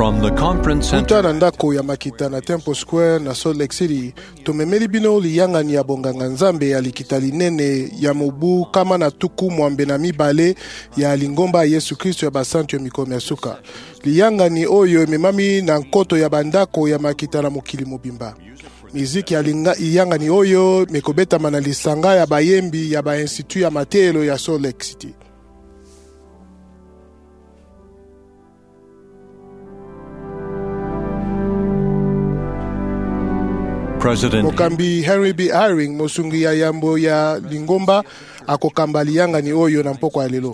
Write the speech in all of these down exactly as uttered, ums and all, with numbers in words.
From the conference Kuta center na ndako ya Makita na Temple Square na Salt Lake City, tumemeli bino liyangani ya bonganga nzambe ya likita linene ya mobu kama na tuku mwambe na mibale ya lingomba Yesu Kristo ya basantu ya mikomi ya suka. Liyangani oyo memami na nkoto ya bandako ya Makita na mokili mobimba. Miziki ya liyangani oyo mekobeta mana lisanga ya bayembi ya ba institut ya matelo ya Salt Lake City. President Mokambi Henry B. Eyring mosungi ya yambo ya lingomba akokamba liyangani oyo na mpoko ya lelo.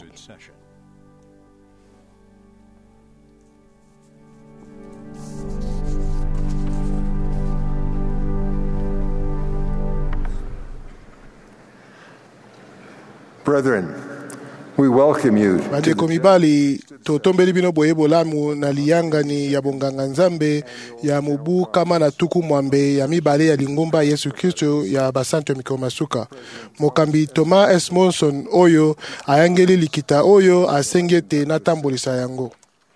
Brethren, we welcome you. Bandeko mibali, totombeli bino boyebo lamu na liyangani ya bonganga nzambe ya mubu kama na tuku mwambe ya mibale ya lingomba Yesu Kristo ya basantu ya mikomi ya suka. Mokambi Thomas S. Monson oyo ayangeli likita oyo asengete na tambolisa yango.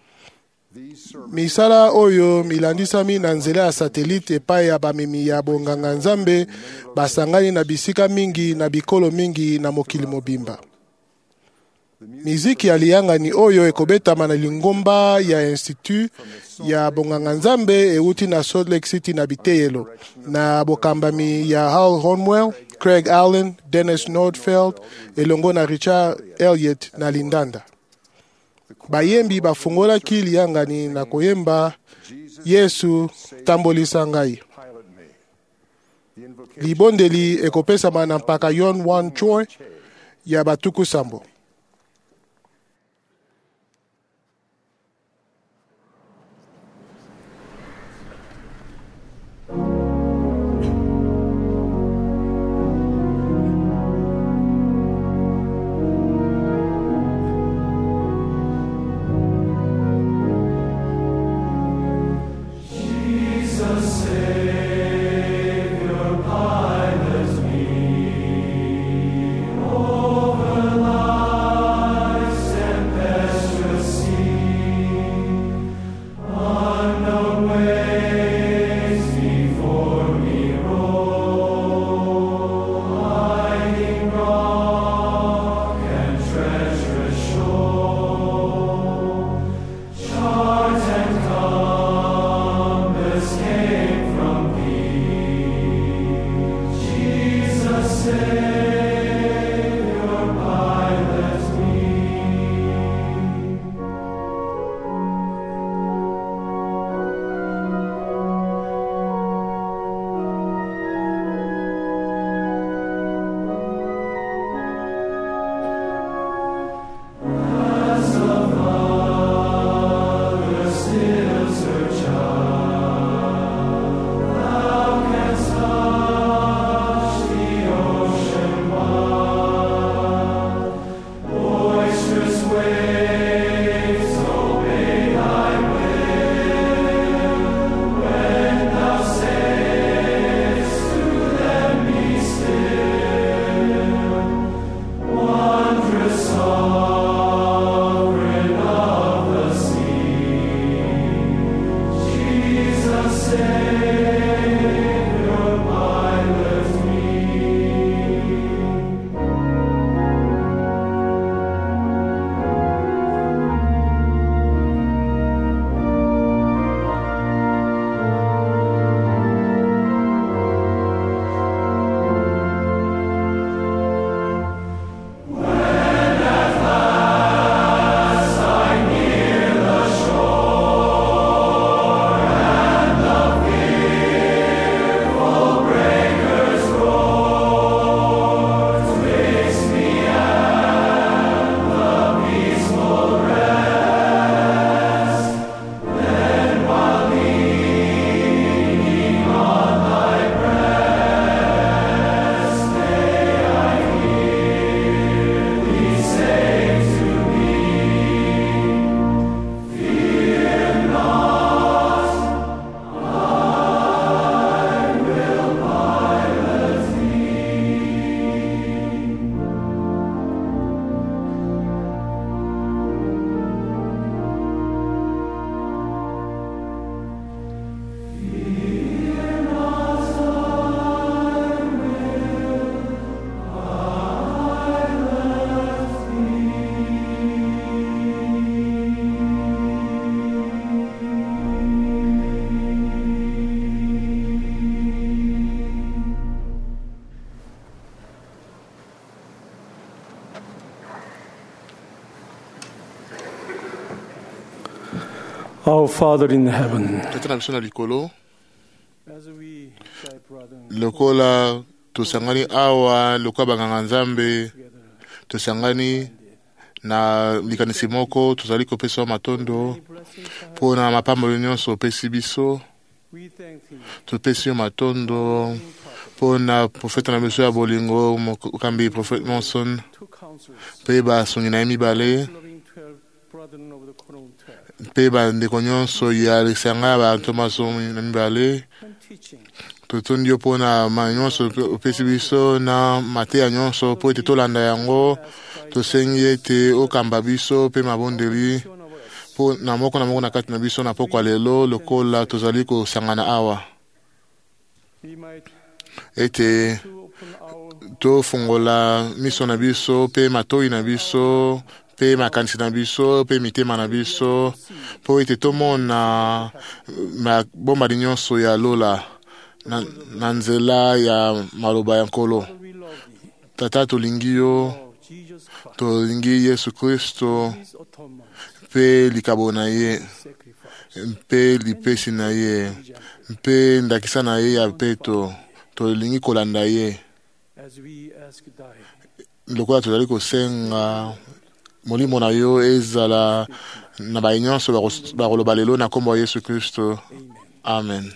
Misala oyo milandisami na nzela ya satelite epai ya bamemi ya bonganga nzambe basangani na bisika mingi na bikolo mingi na mokili mobimba. Miziki ya liyangani oyo ekobetama na lingomba ya institut ya bonganga nzambe euti na Salt Lake City na biteyelo na bokambami ya Hal Hornwell, Craig Allen, Dennis Nordfeld elongo na Richard Elliott na lindanda. Bayembi bafungolaki liyangani na koyemba Yesu tambolisa ngai. Libondeli ekopesama na mpaka Yon Wan Choi ya batuku sambo. Over Our Father in heaven, tata na biso na likolo as we, thy brethren, lokola tosangani awa lokola banganga nzambe together, tosangani na likanisi moko tozali kopesa matondo blessings are, mpo na mapamboli nyonso opesi biso we thank thee, topesi yo matondo mpo na profeta na biso ya bolingo mokambi profete monson two counselors, mpe basongi na ye mibale loving twelve brethren of the Quran twelve, mpe bandeko nyonso ya lisanga ya banto masomi na mibale and teaching, totondi yo mpo na ma nyonso opesi biso na mateya nyonso mpo ete tolanda yango tosengi ete okamba biso mpe mabondeli shown of us, mpo na moko na moko na kati na biso na pokwa lelo lokola tozali kosangana awa we might ete to open our tofungola miso na biso mpe matoi na biso mpe makanisi na biso mpe mitema na biso mpo ete tomona mabombali nyonso ya lola na, na nzela ya maloba ya nkolo. we love thee, Tata tolingi yo, of Jesus Christ, tolingi Yesu Kristo his atonement, mpe likabo na ye sacrifice, mpe lipesi na ye mpe ndakisa na ye ya peto tolingi kolanda ye as we ask thy lokola tozali kosenga molimo na yo ezala na baye nyonso bakos- bakoloba lelo na nkombo ya Yesu Kristo. Amen.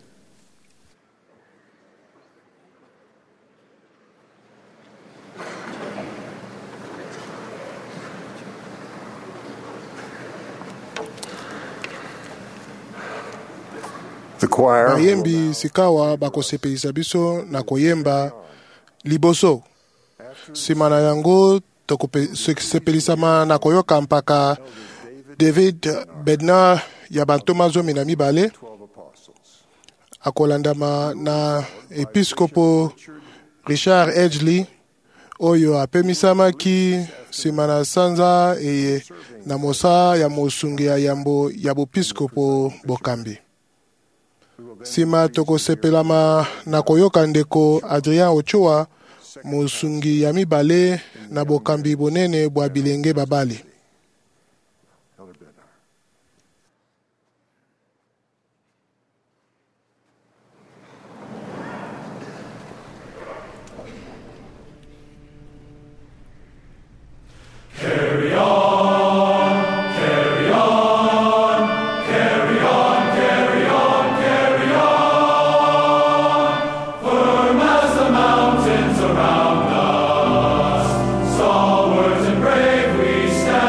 The choir bayembi sikawa bakosepelisa biso na koyemba liboso. Nsima na yango tokosepelisama na koyoka mpaka David Bednar ya bantoma zomi na mibale akolandama na episkopo Richard Edgley oyo apemisamaki nsima na sanza eye na mosa ya mosungi ya yambo ya bopiskopo bokambi. Nsima tokosepelama na koyoka ndeko Adrien Ochoa mosungi ya mibale na bokambi bonene bwa bilenge babali. Stalwart and brave we stand.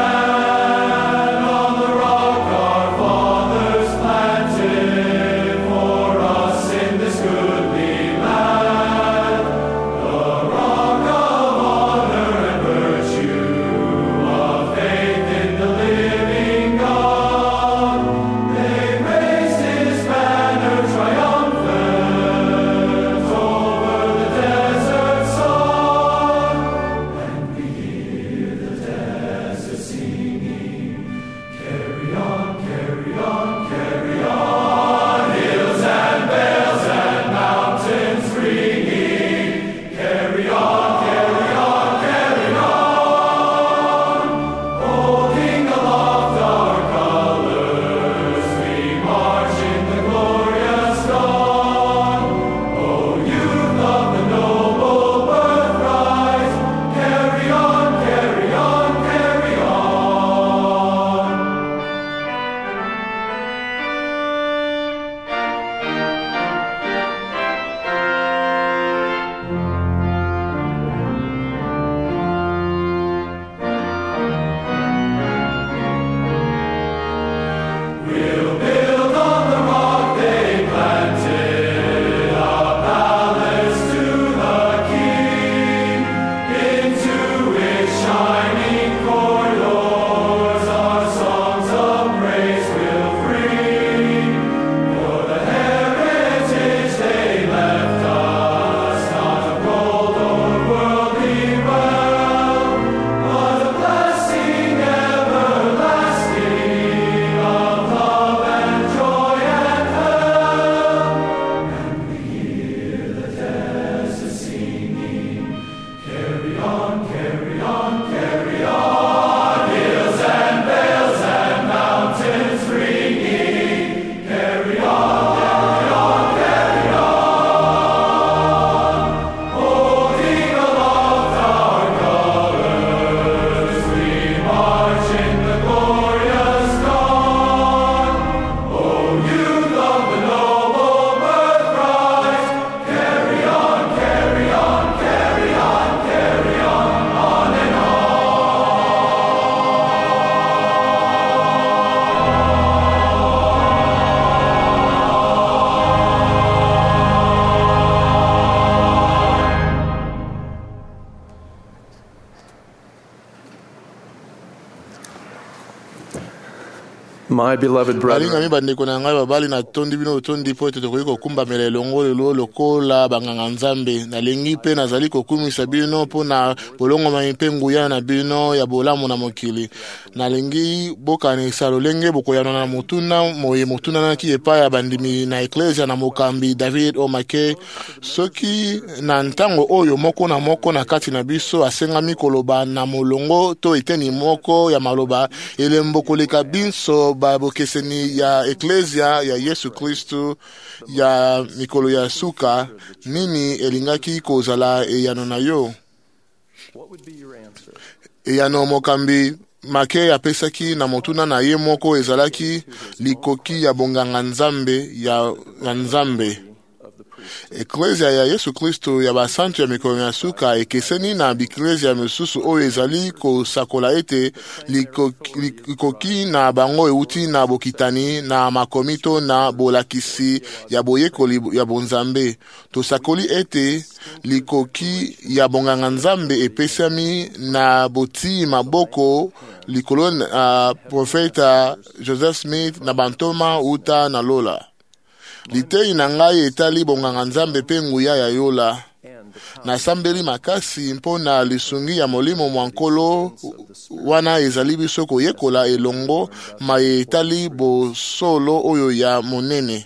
My beloved balinga brethren, mi bandeko na ngai babali na tondi bino tondi po ete tokoki kokumbamela elongo lelo lokola banganga nzambe nalingi mpe nazali kokumisa bino mpo na bolongomami mpe nguya na bino ya bolamu na mokili nalingi bokanisa lolenge bokoyana na motuna moye motunanaki epai ya bandimi na eklesia na mokambi David Omake soki na ntango oyo moko na moko na kati na biso asengami koloba na molongo to eteni moko ya maloba elembo koleka biso babokeseni ya eklesia ya Yesu Kristu ya mikolo ya suka nini elingaki kozala eyano na yo what would be your answer? eyano mokambi Make apesaki na motuna na ye moko ezalaki likoki ya bonganga nzambe ya nzambe eklesia ya Yesu Kristo ya basantu ya mikolo ya suka ekeseni na biklesia ya misusu oyo ezali kosakola ete likoki, likoki na bango euti na bokitani na makomito na bolakisi ya boyekoli ya bonzambe tosakoli ete likoki ya bonganga nzambe epesami na boti maboko likolo na uh, profeta Joseph Smith na bantoma uta na lola litei na ngai etali bonganga nzambe pe nguya ya yola nasambeli makasi mpona lisungi ya molimo mwankolo wana ezali biso koyekola elongo ma etali bosolo oyo ya monene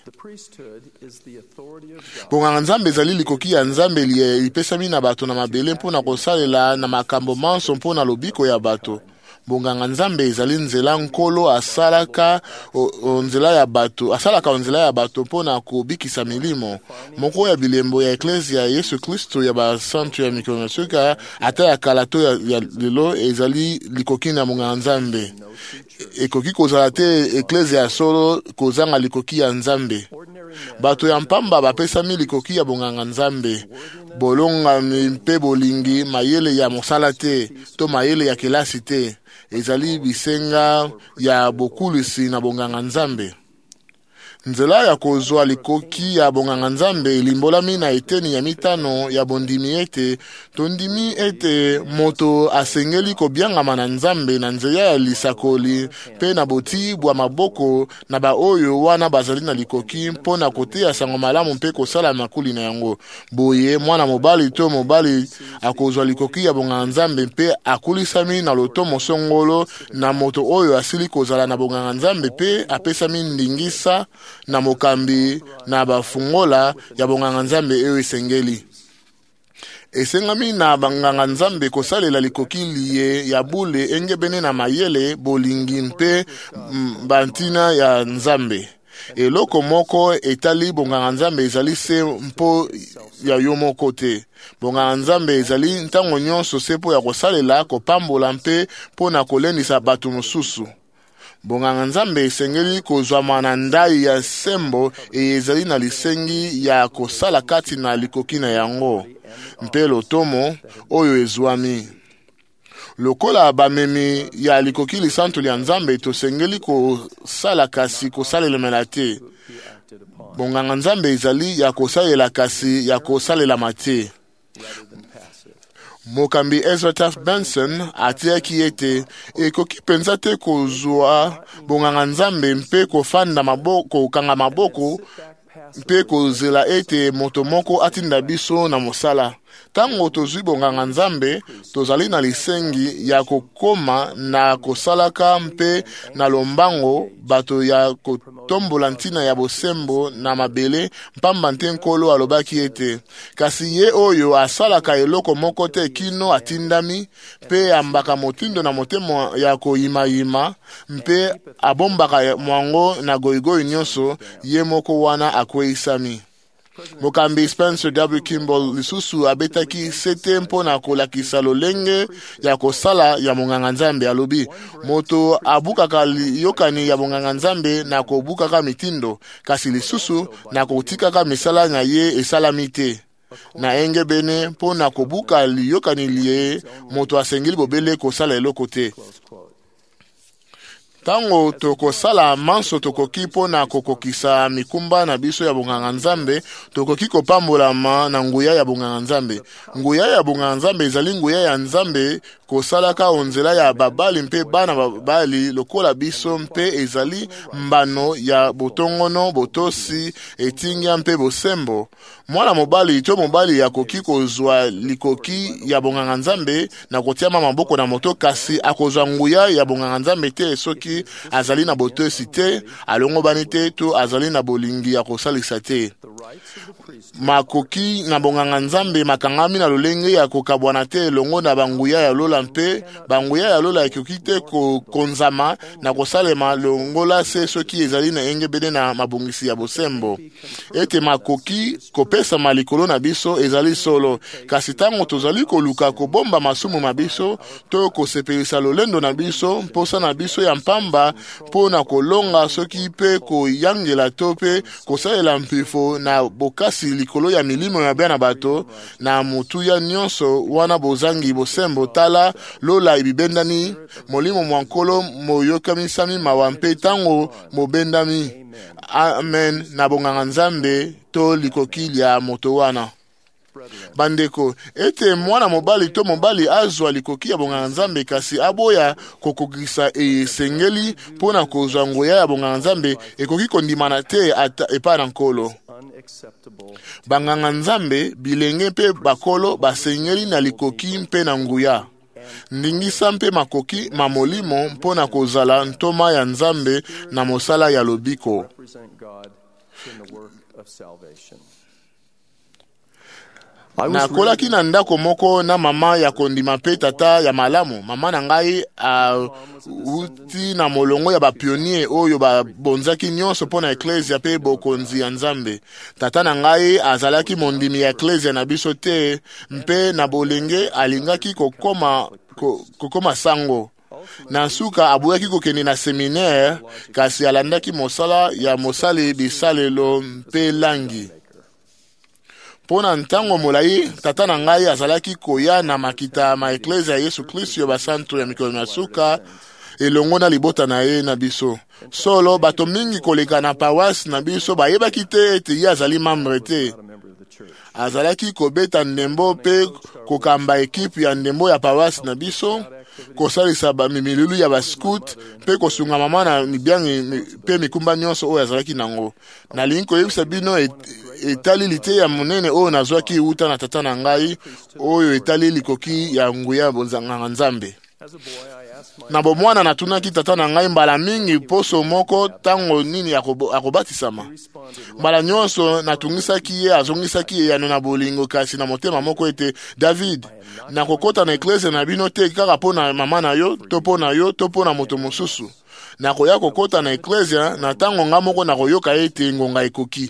bonganga nzambe ezali likoki ya nzambe lipesami na bato na mabele mpona kosalela na makambo manso mpona lobiko ya bato bonganga nzambe ezali nzela nkolo asalaka o, o nzela ya bato asalaka nzela ya bato mpona kobikisa milimo moko ya bilembo ya eklesia ya Yesu Kristo ya basantu ya mikolo ya suka ata ya kala to ya, ya lelo ezali likoki na bonganga nzambe ekoki kozala te eklesia ya solo kozanga likoki ya nzambe bato ya mpamba bapesami likoki ya bonganga nzambe bolongami mpe bolingi mayele ya mosala te to mayele ya kelasi te ezali bisenga ya bokulisi na bonganga nzambe nzela ya kozwa likoki ya bonganga nzambe elimbolami na eteni ya mitano ya bondimi ete tondimi ete moto asengeli kobiangama na nzambe na nzela ya lisakoli mpe na boti bwa maboko na baoyo wana bazali na likoki mpo na koteya sango malamu mpe kosala makuli na yango boye mwana mobali to mobali akozwa likoki ya bonganga nzambe mpe akulisami na lotomo songolo na moto oyo asili kozala na bonganga nzambe mpe apesami ndingisa na mokambi na bafungola ya bonganga nzambe eyo esengeli esengami na banganga nzambe kosalela likoki liye ya bule engebene na mayele bolingi mpe bantina ya nzambe eloko moko etali bonganga nzambe ezali se mpo ya yo moko te bonganga nzambe ezali ntango nyonso se mpo ya kosalela kopambola mpe mpo na kolendisa bato mosusu bonganga nzambe esengeli kozwama na ndai ya sembo ezali na lisengi ya kosala kati na likoki na yango mpe lotomo oyo ezwami lokola bamemi ya likoki lisantu ya nzambe tosengeli kosala kasi kosalela te bonganga nzambe ezali ya kosalela kasi ya kosalela mate mokambi Ezra Taft Benson atiaki ete ekoki penza te kozwa bonganga nzambe mpe kofanda maboko kokanga maboko mpe kozela ete moto moko atinda biso na mosala tango tozwi bonganga nzambe tozali na lisengi ya kokoma na kosalaka mpe na lombango bato ya kotombola ntina ya bosembo na mabele mpamba nte nkolo alobaki ete kasi ye oyo asalaka eloko moko te kino atindami mpe ambaka motindo na motema ya koyimayima mpe abombaka mwango na goigoyi nyonso ye moko wana akweisami mokambi Spencer W. Kimball lisusu abetaki sete mpona kolakisa lolenge ya kosala ya monganga nzambe alobi moto abukaka yokani ya monganga nzambe na kobukaka mitindo kasi lisusu na kotikaka misala na ye esalami te na engebene mpona kobuka liyokani liye moto asengeli bobele kosala eloko te Tango tokosala manso tokoki mpona kokokisa mikumba na biso ya bonganga nzambe, tokoki kopambolama na nguya ya bonganga nzambe. Nguya ya bonganga nzambe ezali nguya ya nzambe kosalaka onzela ya babali mpe bana babali lokola biso, mpe ezali mbano ya botongono, botosi, etingya mpe bosembo. Mwana mobali to mobali akoki kozwa likoki ya bonganga nzambe na kotiama maboko na moto, kasi akozwa nguya ya bonganga nzambe te soki azali na botosi te, alongobani te, to azali na bolingi ya kosalisa te. Makoki na bonganga nzambe makangami na lolenge ya kokabwana te longo na banguya ya lola, mpe banguya ya lola ekoki te konzama na kosalema longola se soki ezali na engebene na mabongisi ya bosembo. Ete makoki kopesa malikolo na biso ezali solo, kasi tango tozali koluka kobomba masumu na biso to kosepelisa lolendo na biso mposa na biso ya mpamba mpona kolonga soki pe koyangela to pe kosalela mpifo na bokasi likolo ya milimo ya bana bato na mutu ya nyonso wana bozangi bosembo, tala lola ibibendani molimo mwankolo moyokamisami mawa mpe tango mobendami. Amen na bonganga nzambe to likoki lya moto wana. Bandeko, ete mwana mobali to mobali azwa likoki ya bonganga nzambe kasi aboya kokokisa esengeli mpona kozwa nguya ya bonganga nzambe, ekoki kondimana te epa na nkolo. Banganga nzambe bilenge mpe bakolo basengeli na likoki mpe na nguya. Ndingisa mpe makoki mamolimo mpona kozala ntoma ya nzambe na mosala ya lobiko. Nakolaki na ndako moko na mama ya kondima pe tata ya malamu. Mama na ngai uh, uti na molongo ya bapionier oyo babonzaki nyonso mpona eklesia pe bokonzi ya nzambe. Tata na ngai azalaki mondimi ya eklesia na biso te, mpe na bolenge alingaki kokoma, kokoma sango. Na suka abuyaki kokende na seminaire, kasi alandaki mosala ya mosali bisalelo mpe langi. Pona ntango molai tata na ngai azalaki koya na makita ma eklesia ya Yesu Kristo yo basantu ya mikolo na suka elongo na libota na ye na biso. Solo bato mingi koleka na paroisse na biso bayebaki te ete ye azali membre te. Azalaki kobeta ndembo pe kokamba ekipe ya ndembo ya paroisse na biso, kosalisa bamimilulu ya bascout pe kosunga mama na mibiangi pe mikumba nyonso oyo azalaki nango. Nalingi koyebisa bino et, etali lite ya monene oyo nazwaki uta na tata na ngai oyo etali likoki ya nguya bonzanga nzambe. Na bomwana natunaki tata na ngai mbala mingi poso moko tango nini akobatisama. Mbala nyonso natungisaki ye azongisaki ye yano na bolingo, kasi na motema moko ete David na kokota na eklesia na bino te kaka pona mama na yo to pona yo to pona moto mosusu. Na koya kokota na eklesia na tango nga moko na koyoka ete ngonga ekoki.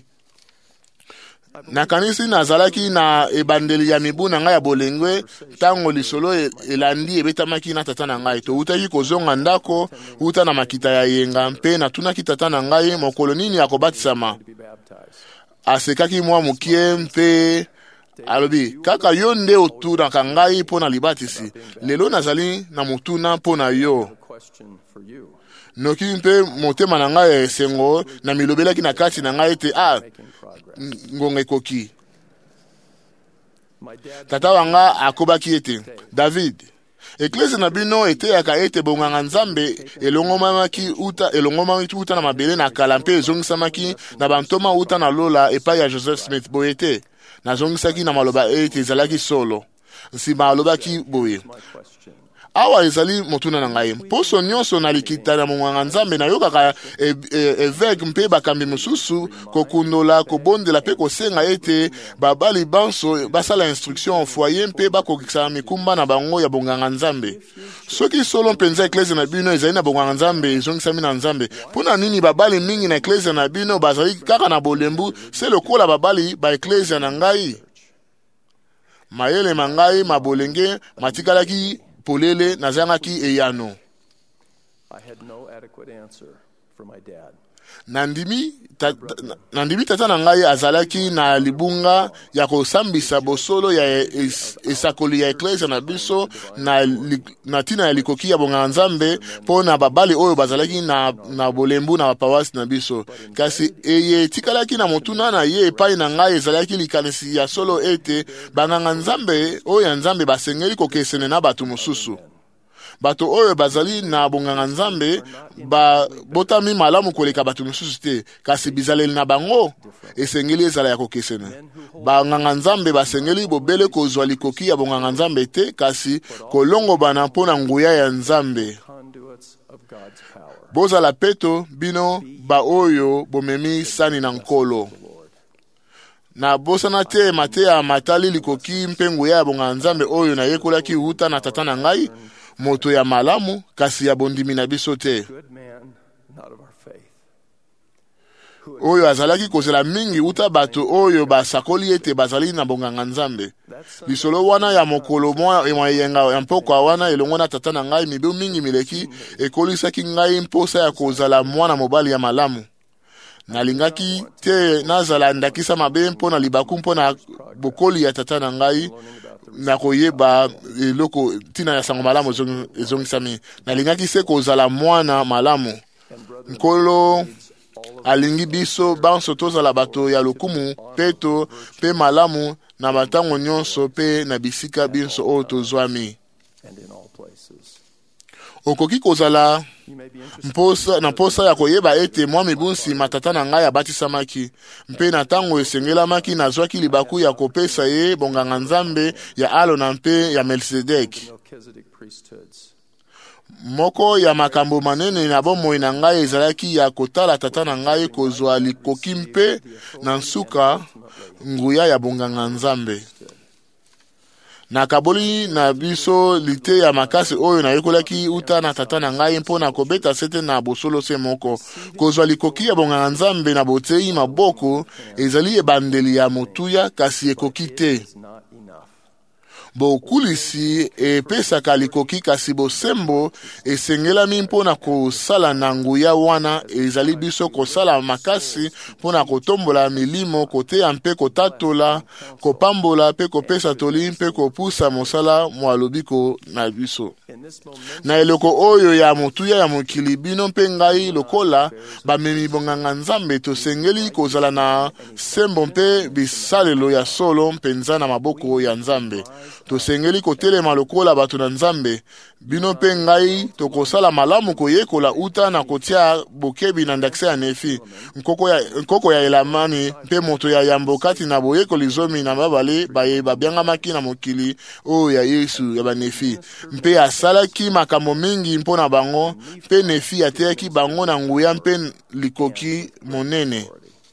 Na kanisi nazalaki na ebandeli ya mibu na ngai ya bolengwe tango lisolo elandi ebetamaki na tata na ngai. To utaki kozonga ndako uta na makita ya yenga, mpe natunaki tata na ngai mokolo nini akobatisama. Asekaki mwa mukie mpe alobi kaka yo nde otunaka ngai mpona libatisi. Lelo nazali na mutuna mpona yo. Noki mpe motema na ngai esengo na milobelaki na kati na ngai ete ah ngonga ekoki. Tata wanga akobaki ete David, eklesia na bino eteyaka ete bonganga nzambe elongomamaki uta elongomamaki uta na mabele na kala mpe ezongisamaki na bantoma uta na lola epai ya Joseph Smith boye te. Nazongisaki na maloba ete ezalaki solo. Nsima alobaki boye. Awa ezali motuna na ngai. Poso nyonso na likita na monganga nzambe na yokaka evêque mpe bakambi mosusu kokundola kobondela pe kosenga ete babali banso basala instruction au foyer mpe bakokisa mikumba na bango ya bonganga nzambe. Soki solo mpenza eklesia na bino ezali na bonganga nzambe ezongisami na nzambe, pona nini babali mingi na eklesia na bino bazali kaka na bolembu se lokola babali ba eklesia na ngai? Mayele mangai mabolenge matikalaki polele nazangaki eyano. I had no adequate answer for my dad. nandimi ta, nandimi tata na ngai azalaki na libunga ya kosambisa bosolo ya es, esakoli ya eklesia na biso na, li, na tina ya likoki ya bonganga Nzambe mpo na babali oyo bazalaki na, na bolembu na bapawasi na biso. Kasi eye tikalaki na motuna na ye epai na ngai ezalaki likanisi ya solo ete banganga Nzambe oyo ya Nzambe basengeli kokesene na bato mosusu. Bato oyo bazali na bonganga Nzambe ba botami malamu koleka bato mosusu te, kasi bizaleli na bango esengeli ezala ya kokesene. Banganga Nzambe basengeli bobele kozwa likoki ya bonganga Nzambe te, kasi kolongo bana mpona nguya ya Nzambe. Bozala peto bino ba oyo bomemi sani na nkolo. Na bosana te mate ya matali likoki mpe nguya ya bonganga Nzambe oyo na yekolaki uta na tata na ngai, moto ya malamu kasi ya bondimi na biso te. Oyo azalaki kozela mingi uta bato oyo basakoli ete bazali na bonganga Nzambe. Lisolo wana ya mokolo mwa yenga ya mpokwa wana elongo na tata na ngai mibu mingi mileki ekolisaki ngai mposa ya kozala mwana mobali ya malamu. Nalingaki te nazala ndakisa mabe mpo na libaku mpo na bokoli ya tata na ngai na koyeba eloko tina ya sango malamu ezongisami. Nalingaki se kozala mwana malamu. Nkolo alingi biso banso tozala bato ya lokumu peto pe malamu na batango nyonso pe na bisika binso oyo tozwami. Okoki kozala mposa na posa ya koyeba ete mwa mibunsi matata na ngai abatisamaki mpe na tango esengelamaki nazwaki libaku ya kopesa ye bonganga Nzambe ya Alona mpe ya Melkisedeki. Moko ya makambo manene na bomoi na ngai ezalaki ya kotala tata na ngai kozwa likoki mpe na nsuka nguya ya bonganga Nzambe. Na kaboli na biso lite ya makasi oyo na yekolaki uta na tata na ngai mpo na kobeta sete na bosolo se moko. Kozwa likoki ya bonganga Nzambe na botei maboko ezali ebandeli ya motuya kasi ekoki te. Bokulisi epesaka likoki kasi bosembo esengelami mpo na kosala na nguya wana ezali biso kosala makasi mpo na kotombola milimo koteya mpe kotatola kopambola mpe kopesa toli mpe kopusa mosala mwa lobiko na biso. Na eloko oyo ya motuya ya mokili bino mpe ngai lokola bamemi bonganga Nzambe tosengeli kozala na sembo mpe bisalelo ya solo mpenza na maboko ya Nzambe. Tosengeli kotelema lokola bato na Nzambe. Bino mpe ngai tokosala malamu koyekola uta na kotia bokebi na ndakisa ya nefi. Nkoko ya, nkoko ya elamani mpe moto ya yambokati na boyekoli zomi na babale baye babiangamaki na mokili oyo ya Yesu ya banefi. Mpe asalaki makambo mingi mpo na bango mpe nefi ateyaki bango na nguya mpe likoki monene.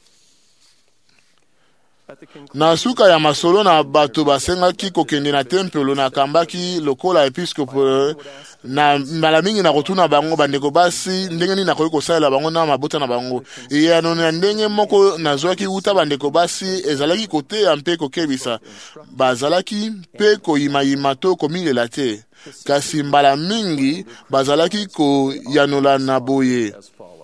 Na suka ya masolo na bato basengaki kokende na tempelo na kambaki lokola episkope na mbala mingi na kotuna bango bandeko basi ndenge nini nakoki kosalela bango na mabota na bango. Eyano na ndenge moko nazwaki uta bandeko basi ezalaki koteya mpe kokebisa. Bazalaki mpe koyimayima to komilela te. Kasi mbala mingi bazalaki koyanola na boye.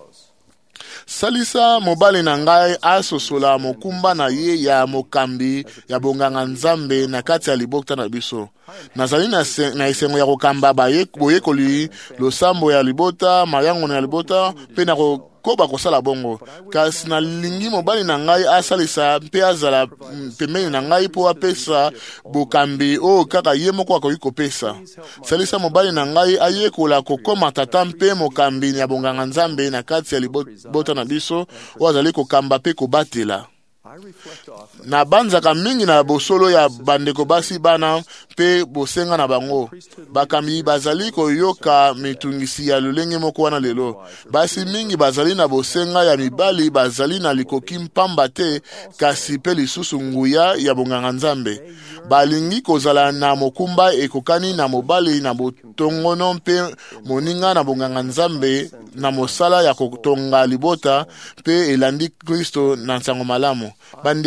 Salisa mobali na ngai asosola mokumba na ye ya mokambi ya bonganga Nzambe na kati ya libota na biso. Nazali na, na esengo ya kokamba boyekoli losambo ya libota, mayango na libota, pe na koba kosala bongo. Kasi na lingi mobali na ngai asalisa mpe azala pembeni na ngai po apesa bokambi o kaka ye moko akoki kopesa. Salisa mobali na ngai ayekola kokoma tata mpe mokambi ya bonganga Nzambe na kati ya libota na biso o azali kokamba pe kobatela. Na banzaka mingi na bosolo ya bandeko basi bana pe bosenga na bango. Bakambi bazali koyoka mitungisi ya lulenge moko wana lelo. Basi mingi bazali na bosenga ya mibali bazali na likoki mpamba te kasi pe lisusu nguya ya bonganga Nzambe. Balingi kozala na mokumba ekokani na mobali na botongono mpe moninga na bonganga Nzambe na mosala ya kotonga libota pe elandi Kristo na nsango malamu. Bandeko,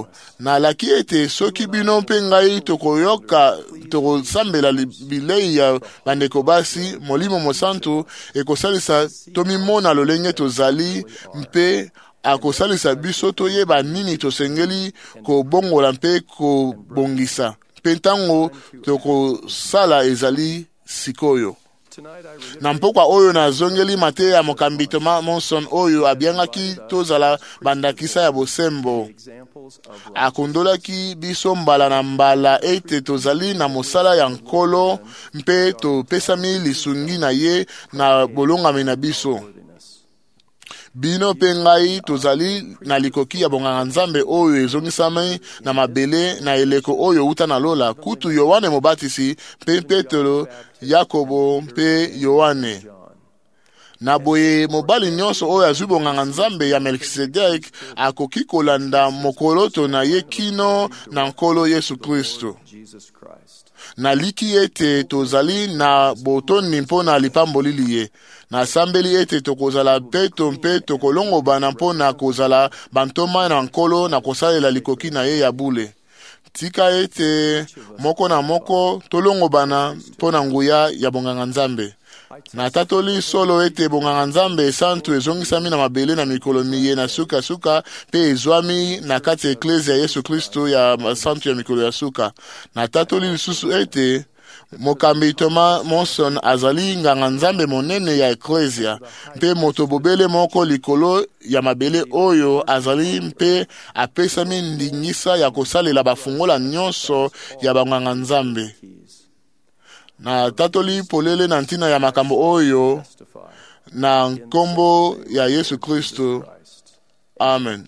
nalaki ete soki bino mpe ngai tokoyoka tokosambela bilei ya bandeko basi, Molimo Mosantu ekosalisa tomimona lolenge tozali mpe akosalisa biso toyeba nini tosengeli kobongola mpe kobongisa mpe ntango tokosala ezali sikoyo. Na mpokwa oyo nazongeli Mateya ya mokambi Thomas Monson oyo abiangaki tozala bandakisa ya bosembo. Akondolaki biso mbala na mbala ete tozali na mosala ya nkolo mpe topesami lisungi na ye na bolongami na biso. Bino pe ngai tozali na likoki ya bonganga Nzambe oyo ezongisami na mabele na eleko oyo uta na lola, kutu Yohane Mobatisi mpe Petro, Yakobo mpe Yohane. Na boye mobali nyonso oyo azwi bonganga Nzambe ya Melkisedek akoki kolanda mokoloto na ye kino na nkolo Yesu Kristo. Naliki ete tozali na botoni mpona lipamboli liye. Nasambeli ete tokozala peto mpe tokolongobana mpona kozala bantoma na nkolo na kosalela likoki na ye ya bule. Tika ete moko na moko tolongobana mpona nguya ya bonganga Nzambe. Na tatoli solo ete bonganga Nzambe esantu ezongisami na mabele na mikolo miye na suka suka pe ezwami na kati ya eklezia ya Yesu Kristo ya santu ya mikolo ya suka. Na tatoli lisusu ete mokambi Thomas Monson azali nganga Nzambe monene ya eklezia mpe moto bobele moko likolo ya mabele oyo azali mpe apesami ndingisa ya kosalela bafungola nyonso ya banganga Nzambe. Na tatoli polele na ntina ya makambo oyo na nkombo ya Yesu Kristo. Amen.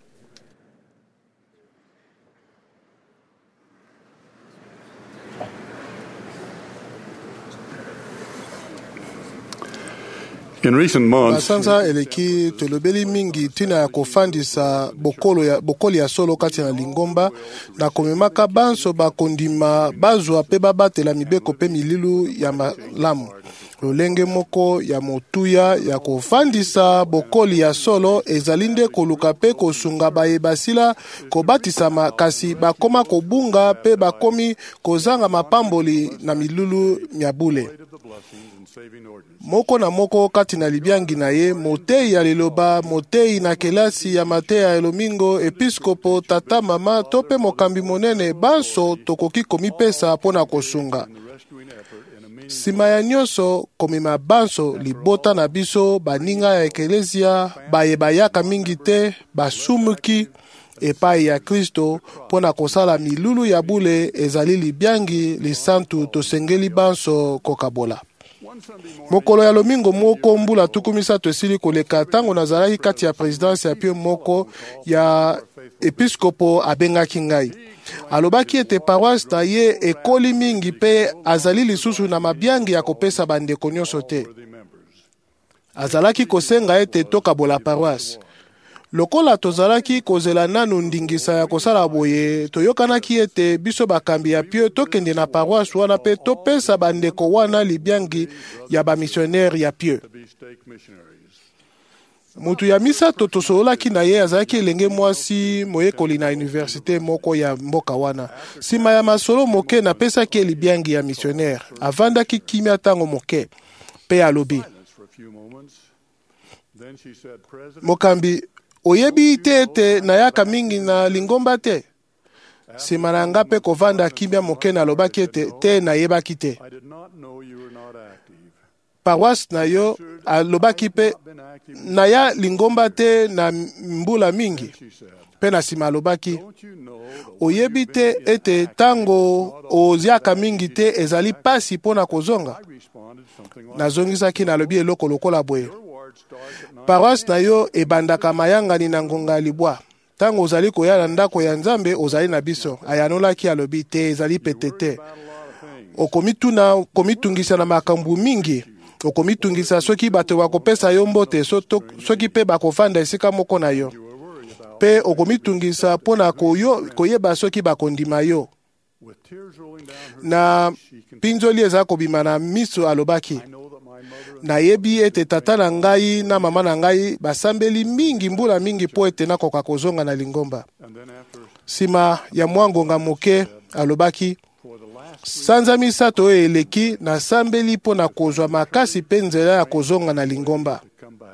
In recent months, basanza eleki tolobeli mingi tina ya kofandisa bokolo ya bokoli ya solo kati na Lingomba na komemaka banso bakondima bazwa pe babatela mibeko pe mililu ya malamu. Lolenge moko ya motuya ya kofandisa bokoli ya solo ezalinde koluka pe kosunga baye basila kobatisama kasi bakoma kobunga pe bakomi kozanga mapamboli na milulu nyabule. Moko na moko kati na libiangi na ye, motei ya liloba, motei na kelasi ya Mateya Elomingo, episkopo, tata mama, tope mokambi monene, banso tokoki komipesa pona kosunga. Sima ya nyonso komima banso libota na biso baninga ya ekelezia baye bayaka mingi te basumuki epai ya Kristo pona kosala milulu ya bule ezali libiangi lisantu tosengeli banso kokabola. Mokolo ya lomingo moko mbula tuku misato esili koleka tango nazalaki kati ya presidence ya pio moko ya episkopo abengaki ngai. Alobaki ete paroisse na ye ekoli mingi pe azali lisusu na mabiangi ya kopesa bandeko nyonso te. Azalaki kosenga ete tokabola paroisse. Lokola tozalaki kozela nanu ndingisa ya kosala boye, toyokanaki ete biso bakambi ya pio tokende na paroisse wana pe topesa bandeko wana libiangi ya bamissionnaire ya pio. Mutu ya misato tosololaki na ye azalaki elenge mwasi moyekoli na universite moko ya mboka wana. Sima ya masolo moke napesaki libiangi ya missionnaire. Avandaki kimia tango moke pe alobi. Mokambi, oyebi ite ete nayaka mingi na Lingomba te? Sima na nga pe kovanda kimia moke na lobaki ete te nayebaki te. Paroisse na yo alobaki pe naya Lingomba te na mbula mingi. Pe na sima alobaki oyebi te ete tango oziaka mingi te ezali pasi pona kozonga. Nazongisaki na lobi eloko lokola boye. Paroisse na yo ebandaka mayangani na ngonga libwa. Tango ozali koya na ndako ya Nzambe ozali na biso. Ayanolaki alobi te ezali petete. Okomituna komitungisa na makambu mingi. Okomitungisa soki bato bakopesa yo mbote soki pe bakofanda esika moko na yo. Pe okomitungisa pona koyo koyeba soki bakondima yo. Na pinzoli eza kobima na miso alobaki. Nayebi ete tata na ngai na mama na ngai basambeli mingi mbula mingi po ete nakoka kozonga na Lingomba. nsima ya mwa ngonga moke alobaki, sanza misato oyo eleki nasambeli mpo na kozwa makasi mpe nzela ya kozonga na lingomba.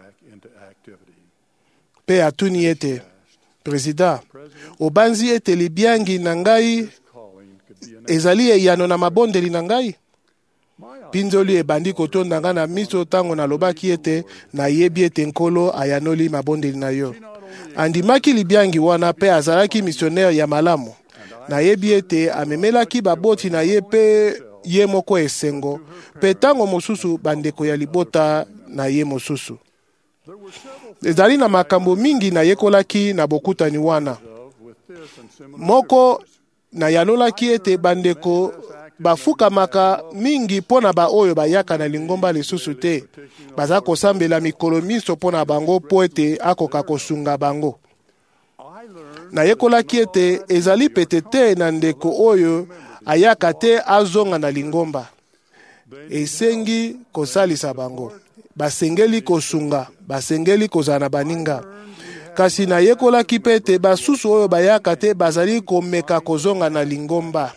Mpe atuni ete, Prezida, obanzi ete libiangi na ngai ezali eyano na mabondeli na ngai? Pinzoli ebandi kotonda nga na miso tango nalobaki ete nayebi ete Nkolo ayanoli mabondeli na yo. Andimaki libiangi wana mpe azalaki misionere ya malamu. Nayebi ete amemelaki baboti na ye mpe ye moko esengo, mpe tango mosusu bandeko ya libota na ye mosusu. Ezali na makambo mingi nayekolaki na bokutani wana. Moko nayanolaki ete bandeko bafukamaka mingi pona ba oyo bayaka na lingomba lisusu te. Baza kosambela mikolo miso pona bango po ete akoka kosunga bango. Nayekolaki ete ezali pete te na ndeko oyo ayaka te azonga na lingomba. Esengi kosalisa bango. Basengeli kosunga, basengeli kozana baninga. Kasi nayekolaki pete basusu oyo bayaka te bazali komeka kozonga na lingomba.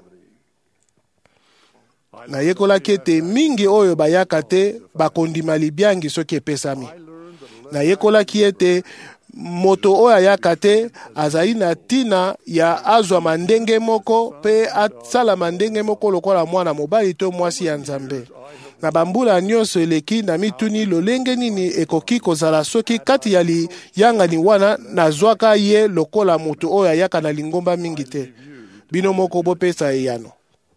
Nayekolaki ete mingi oyo bayaka te bakondima libiangi soki epesami. Nayekolaki ete moto oyo ayaka te azali na tina ya azwa mandenge moko pe asala mandenge moko lokola mwana mobali to mwasi ya Nzambe. Na bambula nyonso eleki na mituni lolenge nini ekoki kozala soki kati ya liyangani wana nazwaka ye lokola moto oyo ayaka na lingomba mingi te. Bino moko bopesa eyano.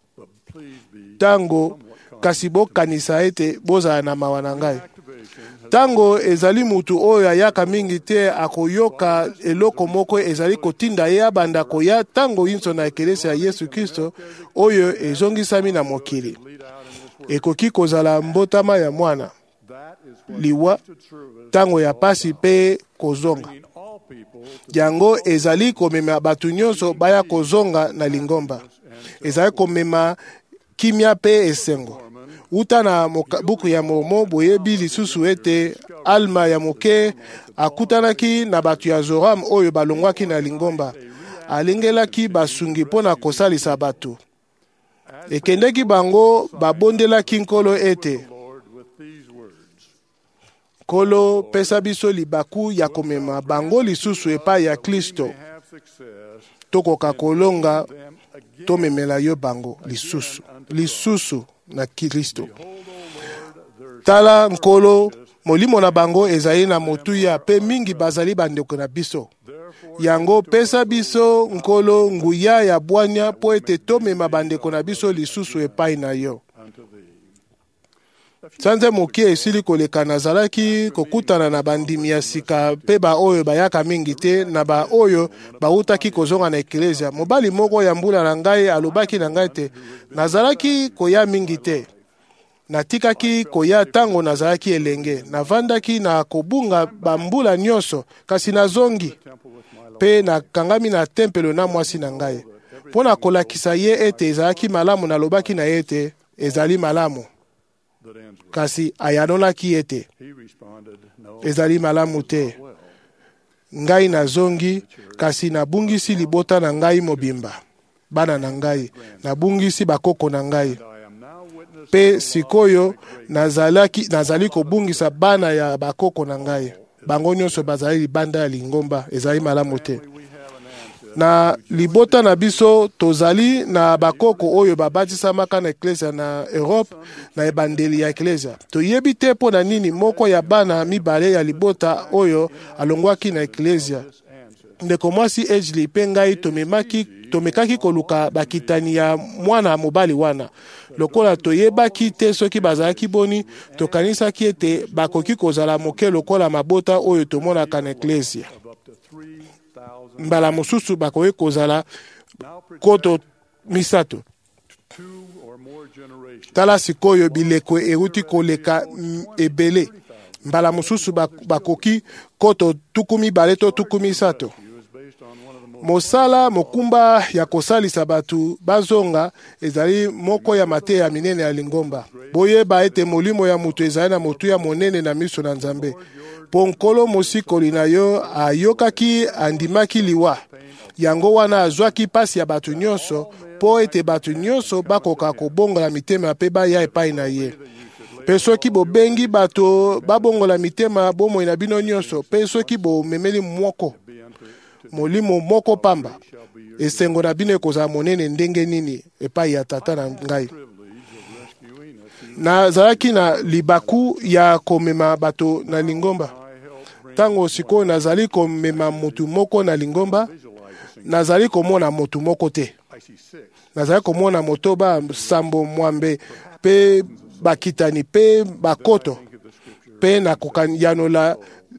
Tango kasi bokanisa ete bozala na mawa na ngai. Tango ezali mutu oyo ayaka mingi te akoyoka eloko moko ezali kotinda ye abanda koya tango inso na ekelesi ya Yesu Kristo oyo ezongisami na mokili. Ekoki kozala mbotama ya mwana liwa tango ya pasi pe kozonga. Yango ezali komema batu nyonso baya kozonga na lingomba. Ezali komema kimia pe esengo. Uta na buku ya Mormo boyebi lisusu ete Alma ya moke akutanaki na batu ya Zoram oyo balongwaki na lingomba. Alingelaki basungi pona kosalisa batu. Ekendeki bango babondelaki Nkolo ete Nkolo pesa biso libaku ya komema bango lisusu epai ya Kristo. Tokoka kolonga tomemela yo bango lisusu. Lisusu na Kristo. Tala Nkolo molimo na bango ezali na motuya pe mingi bazali bandeko na biso. Yango pesa biso Nkolo nguya ya bwanya po ete tomema bandeko na biso lisusu epai na yo. Sanze mokie esili koleka nazalaki kokutana na bandimi ya sika pe ba oyo bayaka mingi te na ba oyo bautaki kozonga na eklezia. Mobali moko ya mbula na ngai alobaki na ngai te nazalaki koya mingi te. Natikaki koya tango nazalaki elenge. Navandaki na kobunga bambula nyonso kasi nazongi. Pe na kangami na tempelo na mwasi na ngai. Pona kolakisa ye ete ezalaki malamu nalobaki na ete ezali malamu. Kasi ayanolaki ete ezali malamu te. Ngai nazongi kasi nabungisi libota na ngai mobimba. Bana na ngai nabungisi bakoko na ngai. Pe sikoyo nazalaki nazali kobungisa bana ya bakoko na ngai. Bango nyonso bazali libanda ya lingomba ezali malamu te. Na libota na biso tozali na bakoko oyo babatisamaka na eklesia na Europe na ebandeli ya eklesia. Toyebi te po na nini moko ya bana mibale ya libota oyo alongwaki na eklesia. Ndeko mwasi Ejli pe ngai tomemaki tomekaki koluka bakitani ya mwana mobali wana. Lokola toyebaki te soki bazalaki boni tokanisaki ete bakoki kozala moke lokola mabota oyo tomonaka na eklesia. Mbala mosusu bakoki kozala koto misato. Tala sikoyo bileko euti koleka ebele. Mbala mosusu bakoki koto tukumi bale to tukumi sato. mosala mokumba ya kosalisa batu bazonga ezali moko ya mateya minene ya lingomba. Boyeba ete molimo ya mutu ezali na motu ya monene na miso na Nzambe. Po nkolo mosikoli na yo ayokaki andimaki liwa. Yango wana azwaki pasi ya batu nyonso po ete batu nyonso bakoka kobongola mitema pe baya epai na ye. Pe soki bobengi bato babongola mitema bomoi na bino nyonso, pe soki bomemeli mwoko molimo moko pamba, esengo na bino ekozala monene ndenge nini epai ya tata na ngai. Nazalaki na libaku ya komema bato na lingomba. Tango sikoyo nazali komema mutu moko na lingomba, nazali komona mutu moko te. Nazali komona motoba, sambo, mwambe, pe bakitani, pe bakoto, pe na kokanyanola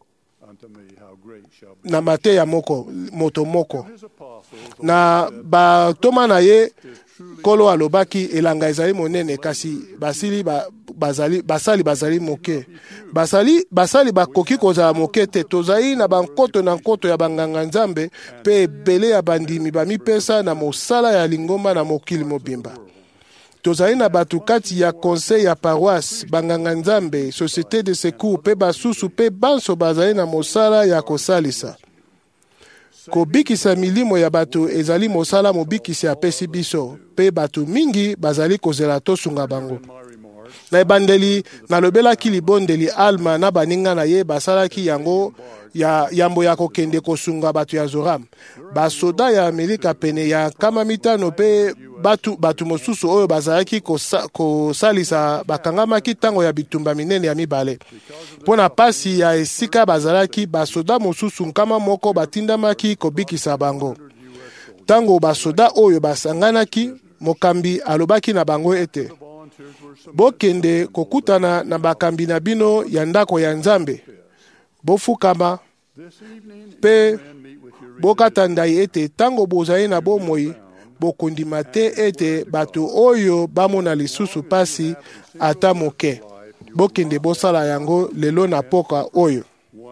na mate ya moko, moto moko. Na batoma na ye, kolo alobaki elanga ezali monene kasi basili ba, bazali, basali bazali moke. Basali, basali bakoki kozala moke te. Tozali na bankoto na nkoto ya banganga Nzambe pe ebele ya bandimi bamipesa na mosala ya lingomba na mokili mobimba. Tozali na batu kati ya conseil ya paroisse, banganga Nzambe, société de secours pe basusu pe banso bazali na mosala ya kosalisa. Kobikisa milimo ya batu ezali mosala mobikisi apesi biso pe batu mingi bazali kozela tosunga bango. Na ebandeli nalobelaki libondeli Alma na baninga na ye basalaki yango ya yambo ya kokende kosunga batu ya Zoram. Basoda ya Amerika pene ya kama mitano pe batu, batu mosusu oyo bazalaki kosa, kosalisa bakangamaki tango ya bitumba minene ya mibale. Pona pasi ya esika bazalaki basoda mosusu nkama moko batindamaki kobikisa bango. Tango basoda oyo basanganaki, mokambi alobaki na bango ete bokende kokutana na bakambi na bino ya ndako ya Nzambe. Bofukama pe bokatanda ete tango bozali na bomoi bokondima te ete bato oyo bamona lisusu pasi ata moke. Bokende bosala yango lelo na poka oyo.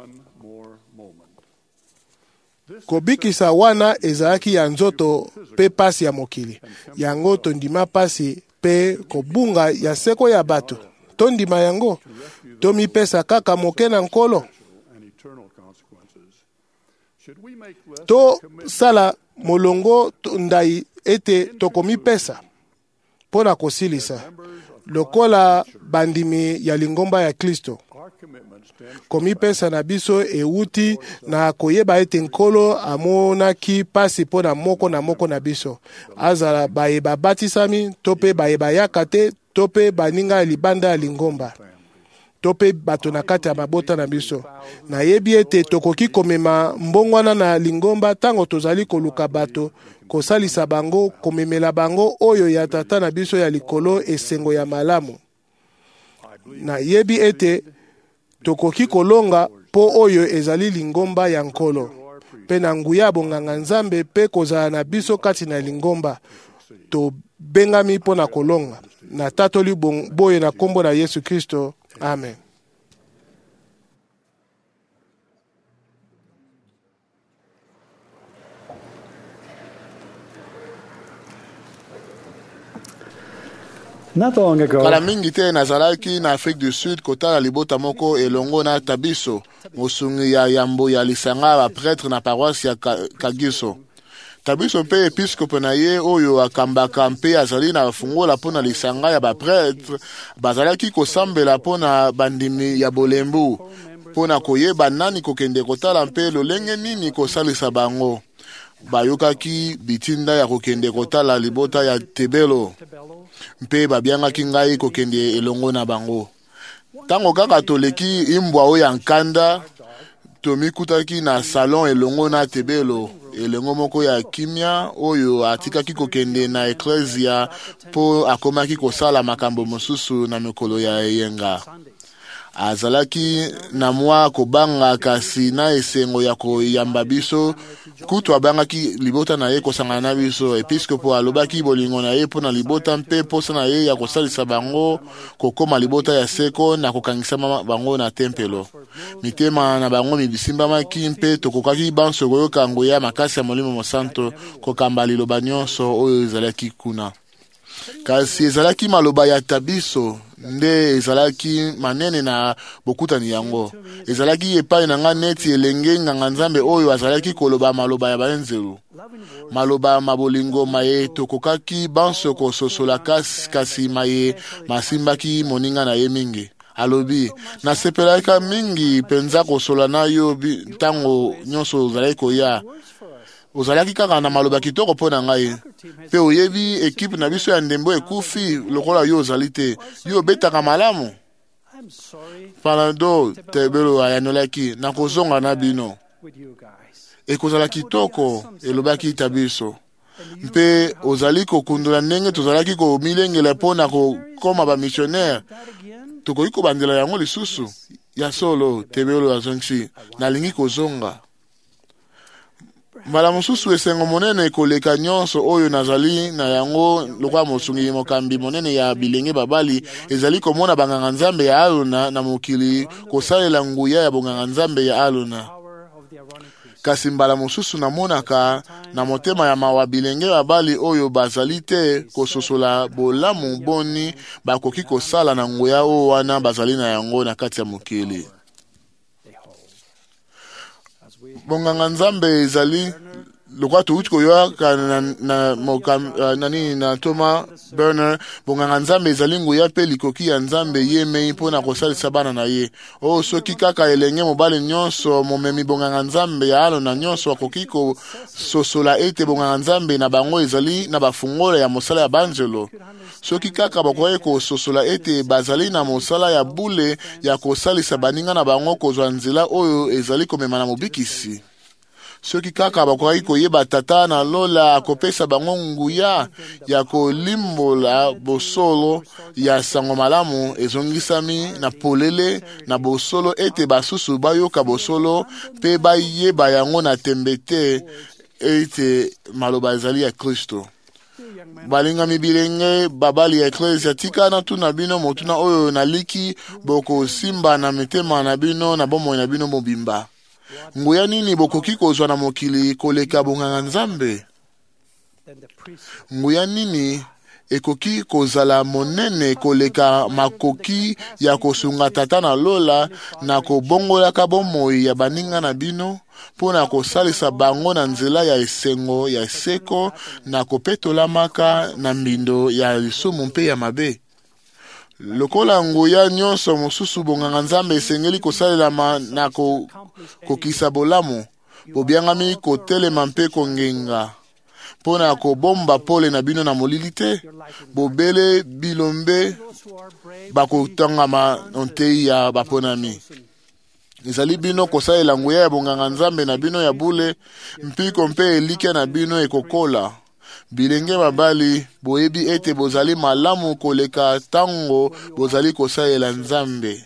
Kobikisa wana ezalaki ya nzoto pe pasi ya mokili. Yango tondima pasi pe kobunga ya seko ya bato. Tondima yango tomipesa kaka moke na nkolo. To sala molongo ndai ete tokomipesa pona kosilisa lokola bandimi ya lingomba ya Kristo. Komipesa na biso euti na koyeba ete nkolo amonaki pasi pona moko na moko na biso. Azala bayeba batisami, tope bayeba yakate, tope baninga libanda ya lingomba. Tope bato na kati ya mabota na biso. Na yebi ete tokoki komema mbongwana na lingomba tango tozali koluka bato, kosalisa bango, komemela bango oyo ya tata na biso ya likolo esengo ya malamu. Na yebi ete tokoki kolonga po oyo ezali lingomba ya nkolo. Pe na nguya bonganga Nzambe pe kozala na biso kati na lingomba. To bengami po na kolonga. Na tatoli boye na kombo na Yesu Kristo. Amen. Not long ago, kala mingi te nazalaki na Afrique du Sud kotala libota moko elongo na Tabiso, mosungi ya yambo ya lisanga ba prêtre na paroisse ya Kagiso. Tabiso mpe episkope na ye oyo akambaka mpe azali na fungola pona lisanga ya ba prêtre bazalaki kosambela pona bandimi ya bolembu pona koyeba nani kokende kotala mpe lolenge nini kosalisa bango. Bayokaki bitinda ya kokende kotala libota ya Tebelo mpe babiangaki ngai kokende elongo na bango. Tango kaka toleki imbwa oyo ya nkanda tomikutaki na salon elongo na Tebelo elengo moko ya kimia oyo atikaki kokende na eklezia po akomaki kosala makambo mosusu na mikolo ya yenga. Azalaki na mwa kobanga kasi na esengo ya koyamba biso kutu abangaki libota na ye kosangana na biso. Episkopo alobaki bolingo na ye po na libota mpe posa na ye ya kosalisa bango kokoma libota ya seko na kokangisa bango na tempelo. mitema na bango mibisimbamaki mpe tokokaki banso koyoka nguya makasi ya Molimo Mosantu kokamba liloba nyonso oyo ezalaki kuna. Kasi ezalaki maloba ya tabiso nde ezalaki manene na bokutani yango. Ezalaki epai na nga neti elenge nganga Nzambe oyo azalaki koloba maloba ya banzelu. Maloba mabolingo maye tokokaki banso kososola kasi, kasi maye masimbaki moninga na ye mingi. Alobi, nasepelaka mingi penza kosola na yo tango nyonso ozalaki koya. Ozalaki kaka na maloba kitoko mpo na ngai. Pe oyebi ekipe na biso ya ndembo ekufi lokola yo ozali te. Yo obetaka malamu. Palando tebelo ayanolaki na kozonga na bino. Ekozala kitoko elobaki tabiso. Mpe ozali kokundula ndenge tozalaki komilengela mpo na kokoma ba missionnaire. Tokoki kobandela yango lisusu. Ya solo tebelo azongisi nalingi kozonga. Mbala mosusu esengo monene ekoleka nyonso oyo nazali na yango lokwa mosungi mokambi monene ya bilenge babali ezali komona banganga Nzambe ya aluna na mokili kosalela nguya ya bonganga Nzambe ya aluna. Kasi mbala mosusu namonaka na motema ya mawa bilenge babali oyo bazali te kososola bolamu boni bakoki kosala na nguya oyo wana bazali na yango na kati ya mokili. Bonganga Nzambe ezali lokwa tuuti koyoka na, na, mokam, uh, nani, na Thomas Berner. Bonganga Nzambe ezali nguya pe likoki ya Nzambe ye mei mpo na kosalisa bana na ye. O soki kaka elenge mobali nyonso momemi bonganga Nzambe ya alona nyonso akoki kososola ete bonganga Nzambe na bango ezali na bafungola ya mosala ya banjelo. Soki kaka bakoki kososola ete bazali na mosala ya bule ya kosalisa baninga na bango kozwa nzela oyo ezali komema na mobikisi. Soki kaka bakoki koyeba tata na lola akopesa bango nguya ya kolimbola bosolo ya sango malamu ezongisami na polele na bosolo ete basusu bayoka bosolo pe bayeba yango na tembete ete maloba ezali ya Kristo. Balinga mibilenge babali ya Eklesia tika na tuna bino motuna oyo naliki boko simba na mitema na bino na bomoi na bino mobimba. Nguya nini bokoki kozwa na mokili koleka bonganga Nzambe? Nguya nini ekoki kozala monene koleka makoki ya kosunga tata na lola na kobongolaka bomoi ya baninga na bino mpo na kosalisa bango na nzela ya esengo ya seko na kopetolamaka na mbindo ya lisumu mpe ya mabe. Lokola nguya nyonso mosusu bonganga Nzambe esengeli kosalelama na ko, kokisa bolamu, bobiangami kotelema mpe kongenga mpo na kobomba pole na bino na molili te. Bobele bilombe bakotangama ontei ya baponami. Ezali bino kosalela nguya ya bonganga Nzambe na bino ya bule mpiko mpe elike na bino ekokola. Bilenge babali boyebi ete bozali malamu koleka tango bozali kosalela Nzambe.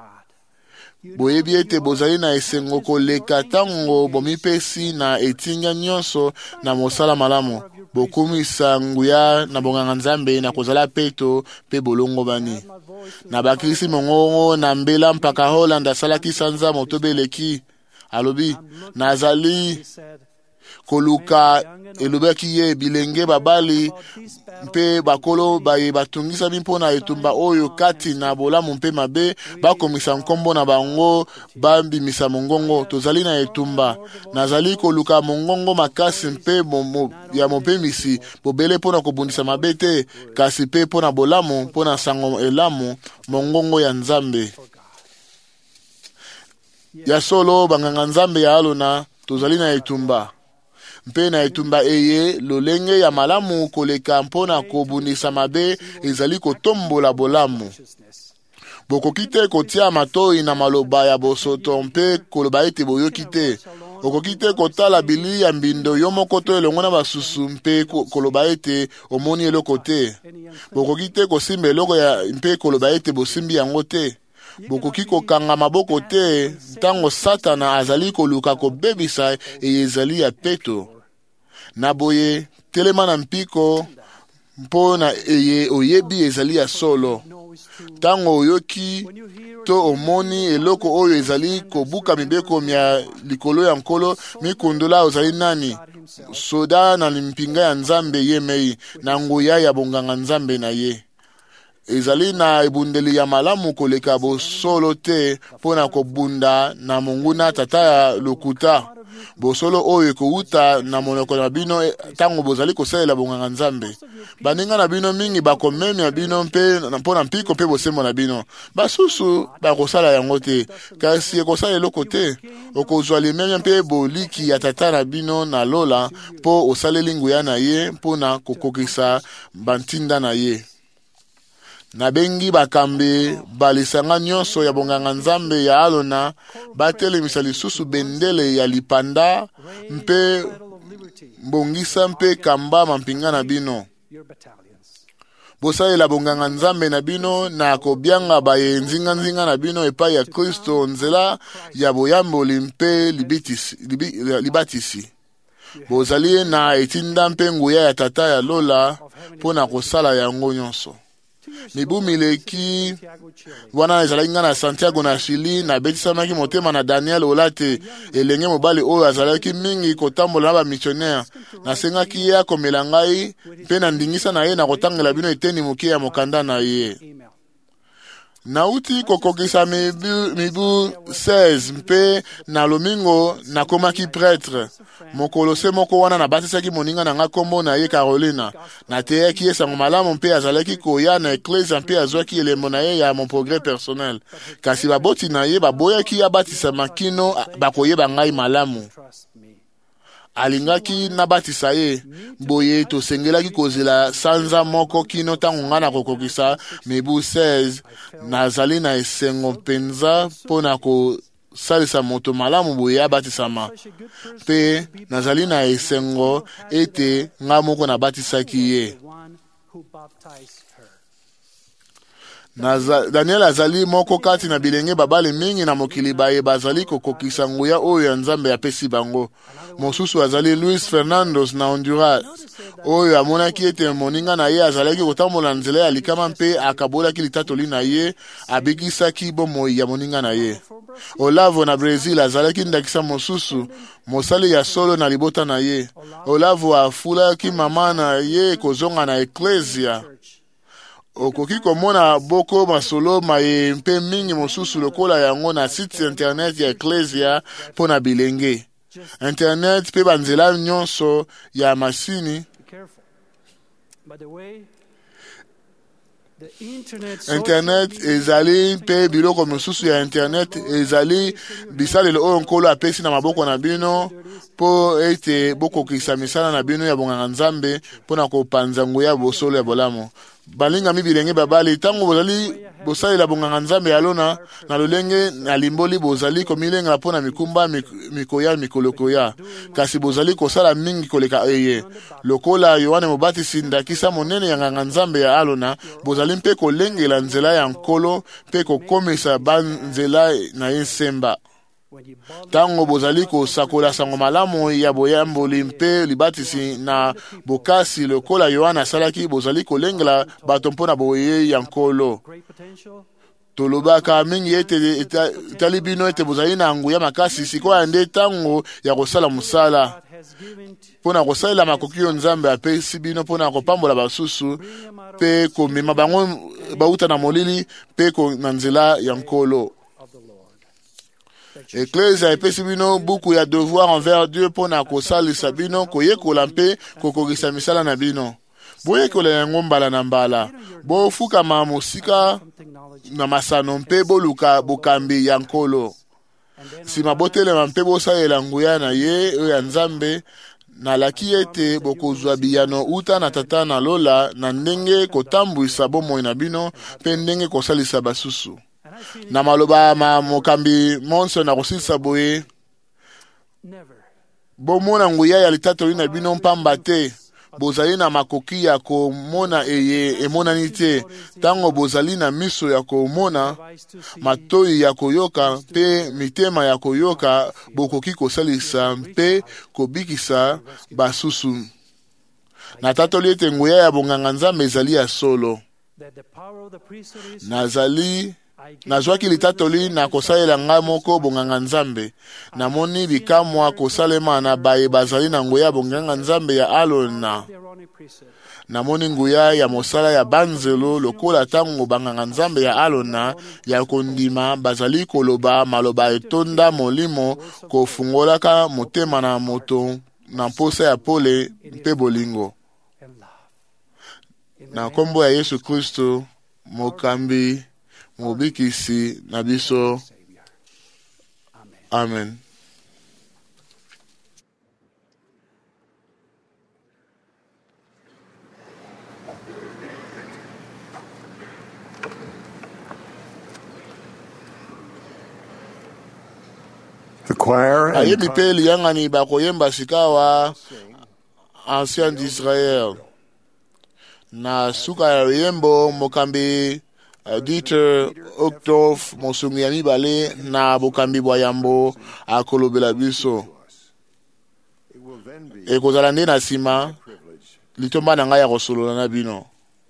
Boyebi ete bozali na esengo koleka tango bomipesi na etinga nyonso na mosala malamu. Bokumisa nguya na bonganga Nzambe na kozala peto pe bolongo bani. Na bakrisi mongongo na mbela mpaka Holland asalaki sanza motobeleki. Alobi, nazali koluka elobaki ye bilenge babali mpe bakolo baye batungisa mpo na etumba oyo kati na bolamu mpe mabe bakomisa nkombo na bango bambimisa mongongo. Tozali na etumba, nazali koluka mongongo makasi mpe mo, ya mopemisi bobele mpo na kobundisa mabe te kasi mpe mpo na bolamu mpo na sango elamu mongongo ya Nzambe. Ya solo banganga Nzambe ya alona tozali na etumba mpe na etumba eye lolenge ya malamu koleka mpona kobundisa mabe ezali kotombola bolamu. Bokoki te kotia matoi na maloba ya bosoto mpe koloba ete boyoki te. Okoki te kotala bili ya mbindo yo moko to elongo na basusu mpe koloba ete omoni eloko te. Bokoki te kosimba eloko ya mpe koloba ete bosimbi yango te. Bokoki kokanga maboko te ntango Satana azali koluka kobebisa ezali ya peto. Na boye telema na mpiko mpo na eye oyebi ezali ya solo. Tango oyoki to omoni eloko oyo ezali kobuka mibeko mya likolo ya nkolo mikundola ozali nani soda na mpinga ya nzambe ye mei na nguya ya bonganga nzambe na ye ezali na ebundeli ya malamu koleka bosolo te pona kobunda na monguna tata ya lokuta bosolo oyo kouta na monoko na bino tango bozali kosalela bonganga nzambe baninga na bino mingi bakomemi ya bino mpe mpona mpiko mpe bosembo na bino basusu bakosala yango te kasi ekosala eloko te okozwa limemia mpe boliki ya tata na bino na lola mpo osaleli nguya na ye mpona kokokisa bantinda na ye nabengi bakambe balisanga nyonso ya bonganga nzambe ya alona batelemisa lisusu bendele ya lipanda mpe mbongisa mpe kamba mampinga na bino bosalela bonganga nzambe na bino na kobyanga baye nzinga-nzinga na bino epai ya Kristo nzela ya boyamboli mpe libitisi, libi, libatisi bozali na etinda mpe nguya ya tata ya lola mpona kosala yango nyonso mibu mileki wana ezalaki nga na Santiago na Chili nabetisamaki motema na Daniel Olate elenge mobali oyo azalaki mingi kotambola na bamissionnaire nasengaki ye akomela ngai mpe na ndingisa na ye na kotangela bino eteni moke ya mokanda na ye nauti kokokisa mibu, mibu seize mpe na lomingo nakomaki prêtre mokolo se moko wana nabatisaki moninga na nga kombo na ye Carolina nateyaki ye sango malamu mpe azalaki koya na eklesia mpe azwaki elembo na ye ya mon progrès personnel kasi baboti na ye baboyaki abatisa makino bakoyeba ngai malamu alingaki nabatisa ye boye tosengelaki kozela sanza moko kino tango nga na kokokisa mibu seize nazali na esengo mpenza mpona kosalisa moto malamu boye abatisama mpe nazali na esengo ete nga moko nabatisaki ye Naza, Daniel azali moko kati na bilenge babali mingi na mokili baye bazali kokokisa nguya oyo ya nzambe apesi bango mosusu azali Luis Fernandos na Honduras oyo amonaki ete moninga na ye azalaki kotambola nzela ya likama mpe akabolaki litatoli na ye abikisaki bomoi ya moninga na ye Olavo na Brazil azalaki ndakisa mosusu mosali ya solo na libota na ye Olavo afulaki mama na ye kozonga na eklesia okoki komona boko masolo maye mpe mingi mosusu lokola yango na site internet ya eklesia pona bilenge internet pe banzela nyonso ya masini internet ezali mpe biloko mosusu ya internet ezali bisalelo oyo nkolo apesi na maboko na bino po ete bokokisa misala na bino ya bonganga nzambe mpona kopanza nguya bosolo ya bolamo balinga mi bilenge babali tango bozali bosalela bonganga nzambe alona na lolenge na limboli bozali komilenga mpona mikumba mikoya mikolokoya kasi bozali kosala mingi koleka eye lokola Yohane Mobatisi ndakisa monene ya nganga nzambe ya alona bozali mpe kolengela nzela ya nkolo mpe kokomisa banzela na ye nsemba tango bozali kosakola sango malamu ya boyamboli mpe libatisi na bokasi lokola Yohana asalaki bozali kolengela bato mpona boye ya nkolo tolobaka mingi ete etali bino ete bozali na nguya makasi sikoya nde tango ya kosala mosala mpona kosalela makoki yo nzambe apesi bino mpona kopambola basusu mpe komema bango bauta na molili mpe na nzela ya nkolo Eklesia epesi bino buku ya devoir envers Dieu pona kosalisa bino koyekola mpe kokokisa misala na bino boyekola yango mbala na mbala bofukama mosika na masano mpe boluka bokambi ya nkolo nsima botelema mpe bosalela nguya na ye oyo ya nzambe nalaki ete bokozwa biyano uta na tata na lola na ndenge kotambwisa bomoi na bino mpe ndenge kosalisa basusu na maloba ma mokambi monso na kosilisa boye bomona nguya ya litatoli na bino mpamba te bozali na makoki ya komona eye emonani te tango bozali na miso ya komona matoi ya koyoka mpe mitema ya koyoka bokoki kosalisa mpe kobikisa basusu natatoli ete nguya ya bonganga nzambe ezali ya solo nazali nazwaki litatoli na kosalela ngai moko bonganga nzambe. Namoni bikamwa kosalema na baye bazali na nguya bonganga nzambe ya Alona. Namoni nguya ya mosala ya banzelo lokola tango banganga nzambe ya Alona ya kondima bazali koloba maloba etonda molimo kofungolaka motema na moto na mposa ya pole mpe bolingo. Na kombo ya Yesu Kristo mokambi mobikisi na biso. Amen. The choir and Ayebi pe liyangani bakoyemba sikawa ancien d'Israël. Na suka ya yembo mokambi uh, Dieter Octov mosungu ya mibale na bokambi bwa yambo akolobela biso. Ekozala nde na nsima litomba na ngai ya kosolola na bino.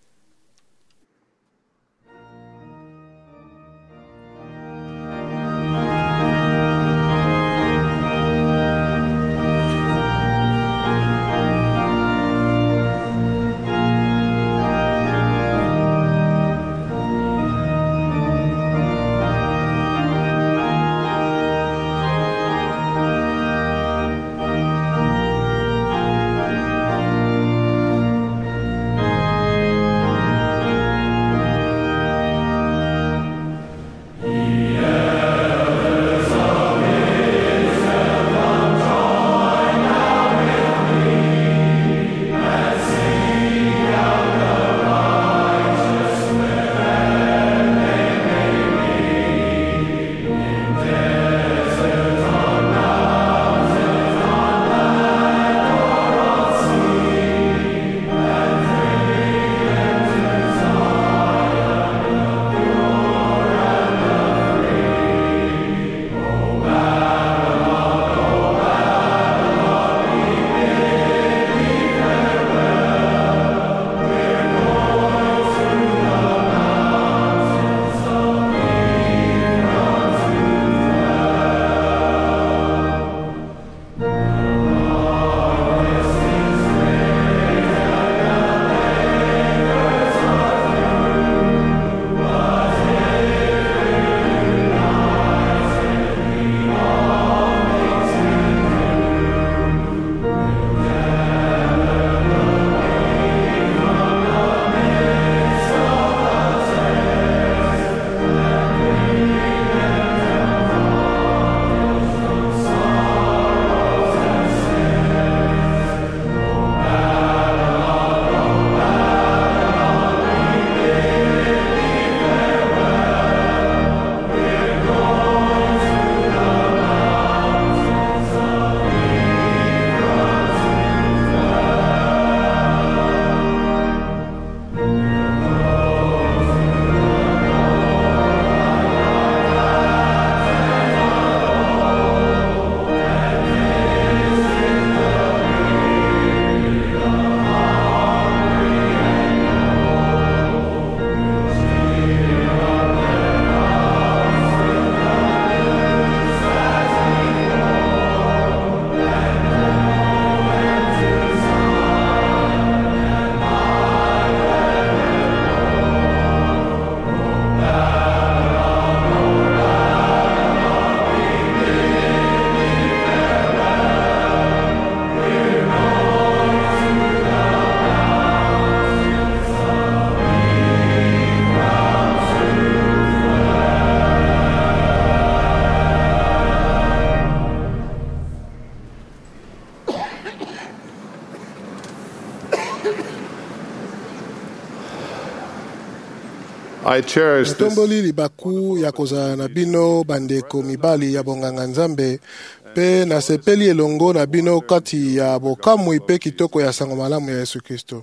I cherish this. Natomboli libaku ya kozala na bino bandeko mibali ya bonganga nzambe pe nasepeli elongo na bino kati ya bokamwi pe kitoko ya sango malamu ya Yesu Kristo.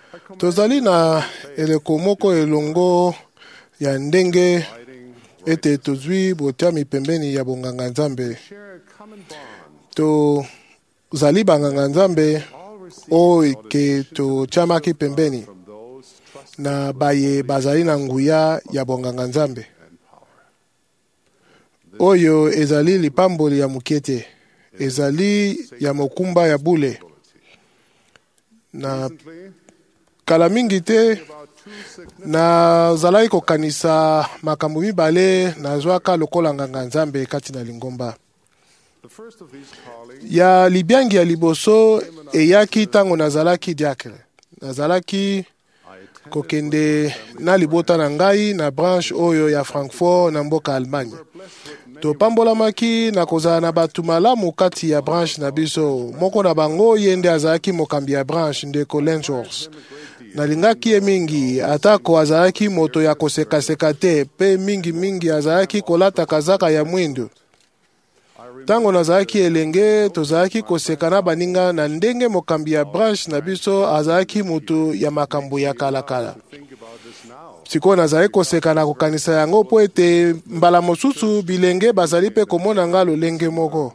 Tozali na eleko moko elongo ya ndenge ete tozwi botiami pembeni ya bonganga nzambe. To zali banganga nzambe o ke to chamaki pembeni na baye bazali na nguya ya bonganga nzambe. oyo ezali lipamboli ya mukete, ezali ya mokumba ya bule. Na kala mingi te nazalaki kokanisa makambo mibale nazwaka lokola nganga nzambe kati na lingomba. Ya libiangi ya liboso eyaki tango nazalaki diacre. Nazalaki kokende na libota na ngai na branche oyo ya Francfort na mboka Allemagne. Topambolamaki na kozala na batu malamu kati ya branche na biso. Moko na bango yende azalaki mokambi ya branche ndeko Lenchors. Nalingaki ye mingi atako azalaki moto ya kosekaseka te pe mingi mingi azalaki kolata kazaka ya mwindo. Tango nazalaki elenge tozalaki koseka na baninga na ndenge mokambi ya branche na biso azalaki moto ya makambo ya kalakala. Siko nazalaki koseka na kokanisa yango po ete mbala mosusu bilenge bazali pe komona nga lolenge moko.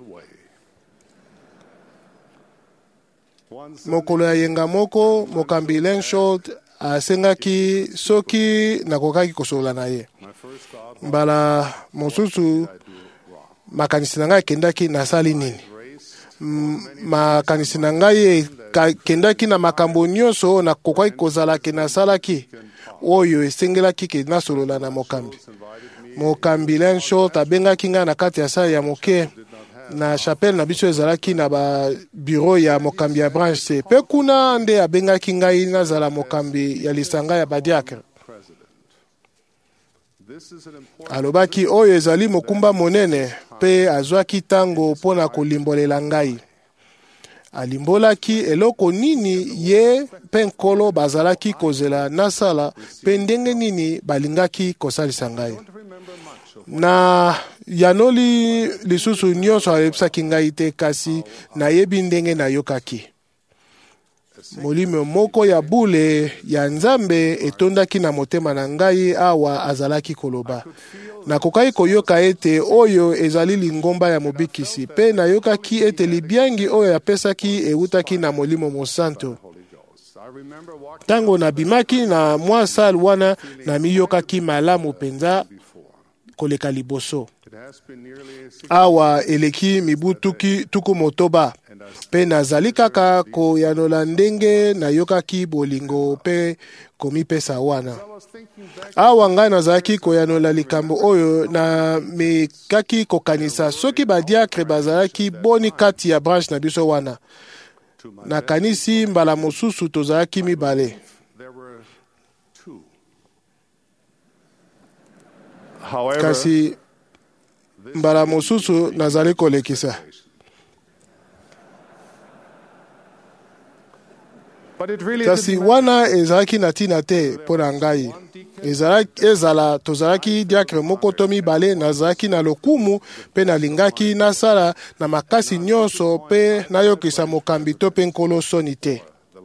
Mokolo ya yenga moko mokambi Lenshot asengaki soki nakokaki kosola na ye. Mbala mosusu makanisi na ngai kendaki nasali nini. Makanisi na ngai kendaki na makambo nyonso na kokaki kozalaki nasalaki oyo esengelaki ke nasolola na mokambi. Mokambi Lenshot abengaki nga na kati ya sala ya moke na chapelle na biso ezalaki na ba bureau ya mokambi ya branche. Pe kuna nde abengaki ngai nazala mokambi ya lisanga ya badiakre. Alobaki oyo ezali mokumba monene pe azwaki tango pona kolimbolela ngai. Alimbolaki eloko nini ye pe nkolo bazalaki kozela nasala pe ndenge nini balingaki kosalisa ngai. Na yanoli lisusu nyonso alebisaki ngai te kasi nayebi ndenge nayokaki. Molimo moko ya bule ya nzambe etondaki na motema na ngai awa azalaki koloba. Nakokaki koyoka ete oyo ezali lingomba ya mobikisi pe nayokaki ete libiangi oyo apesaki eutaki na molimo mosanto. Tango nabimaki na mwa sal wana na miyokaki malamu penza koleka liboso. Awa eleki mibu tuki tuku motoba pe nazali kaka koyanola ndenge nayokaki bolingo pe komipesa wana. Awa ngai nazalaki koyanola likambo oyo na mekaki kokanisa soki badiakre bazalaki boni kati ya branche na biso wana. Na kanisi mbala mosusu tozalaki mibale. Kasi mbala mosusu nazali kolekisa. Kasi wana ezalaki na tina te pona ngai. Ezalaki ezala tozalaki diakre moko to mibale nazalaki na lokumu pe nalingaki nasala na makasi nyonso pe nayokisa mokambi to pe nkolo soni te.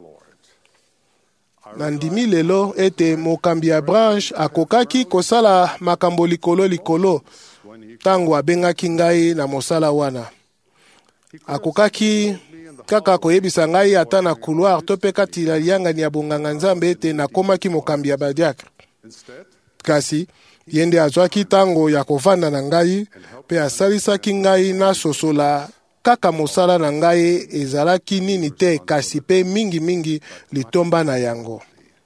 Nandimi lelo ete mokambi ya branche akokaki kosala makambo likolo likolo tango abengaki ngai na mosala wana. Akokaki kaka koyebisa ngai ata na couloir to pe kati la liangani ya bonganga nzambe ete nakomaki mokambi ya badiakre. Kasi yende azwaki tango ya kovanda na ngai pe asalisaki ngai na sosola kaka mosala na ngai ezalaki nini te kasi pe mingi mingi litomba na yango.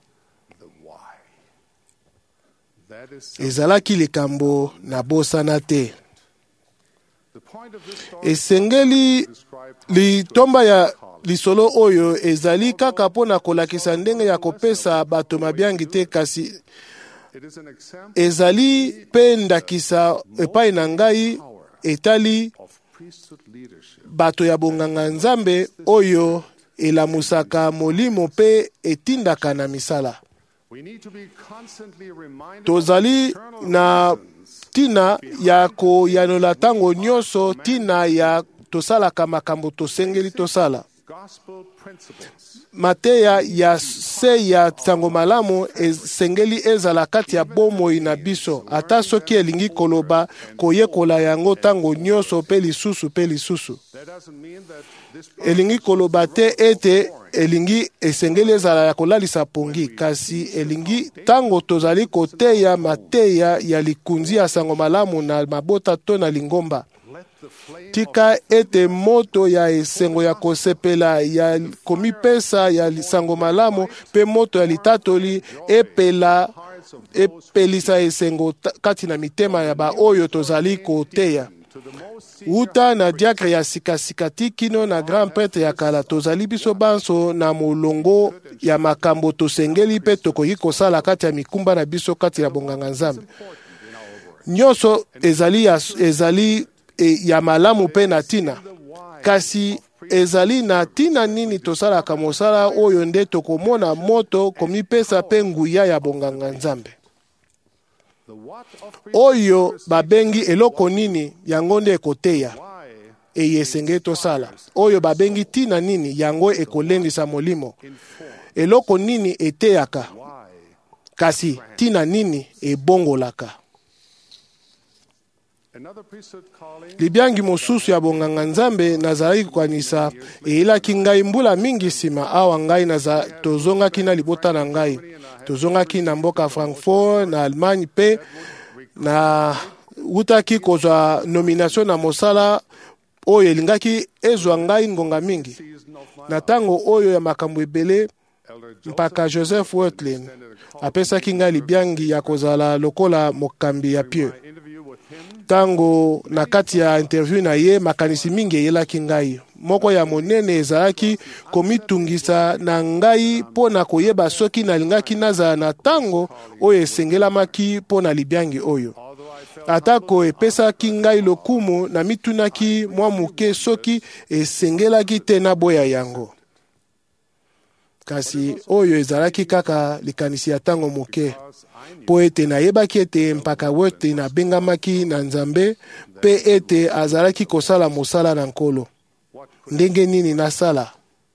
Ezalaki likambo na bosana te. Esengeli litomba ya lisolo oyo ezali kaka pona kolakisa ndenge ya kopesa bato mabiangi te kasi ezali pe ndakisa epai na ngai etali bato ya bonganga nzambe oyo elamusaka molimo pe etindaka na misala. Tozali na tina ya koyanola tango nyonso tina ya tosalaka makambo tosengeli tosala. Mateya ya se ya tango malamu esengeli ezala kati ya bomoi na biso ata soki elingi koloba koyekola yango tango nyonso pe lisusu pe lisusu. Elingi koloba te ete elingi esengeli ezala ya kolalisa pongi, kasi elingi tango tozali koteya mateya ya likunzi ya sango malamu na mabota to na lingomba. Tika ete moto ya esengo ya kosepela ya komipesa ya sango malamu pe moto ya litatoli epela epelisa esengo kati na mitema ya ba oyo tozali koteya. Uta na diakre ya sikasikati kino na grand prêtre ya kala tozali biso banso na molongo ya makambo tosengeli pe tokoki kosala kati ya mikumba na biso kati ya bonganga Nzambe. Nyonso ezali ya, ezali e, ya malamu pe na tina, kasi ezali na tina nini tosalaka mosala oyo nde tokomona moto komipesa pe nguya ya bonganga Nzambe. Oyo babengi eloko nini yango nde ekoteya eye esengeli tosala. Oyo babengi tina nini yango ekolendisa molimo. Eloko nini eteyaka, kasi tina nini ebongolaka. Libiangi mosusu ya bonganga Nzambe nazalaki kokanisa eyelaki ngai mbula mingi nsima awa ngai naza tozongaki na libota na ngai. Tozongaki na mboka Frankfurt na Allemagne pe na utaki kozwa nomination na mosala oyo elingaki ezwa ngai ngonga mingi. Na tango oyo ya makambo ebele mpaka Joseph Wertlin apesaki ngai libiangi ya kozala lokola mokambi ya pieux. Tango na kati ya interview na ye makanisi mingi eyelaki ngai. Moko ya monene ezalaki komitungisa na ngai po na koyeba soki nalingaki nazala na tango oyo esengelamaki po na libiangi oyo. Atako epesaki ngai lokumu na mitunaki mwa muke soki esengelaki te na boya yango. Kasi oyo ezalaki kaka likanisi ya tango muke. Po ete nayebaki ete mpaka wete na bengamaki na Nzambe pe ete azalaki kosala mosala na nkolo. Ndenge nini nasala?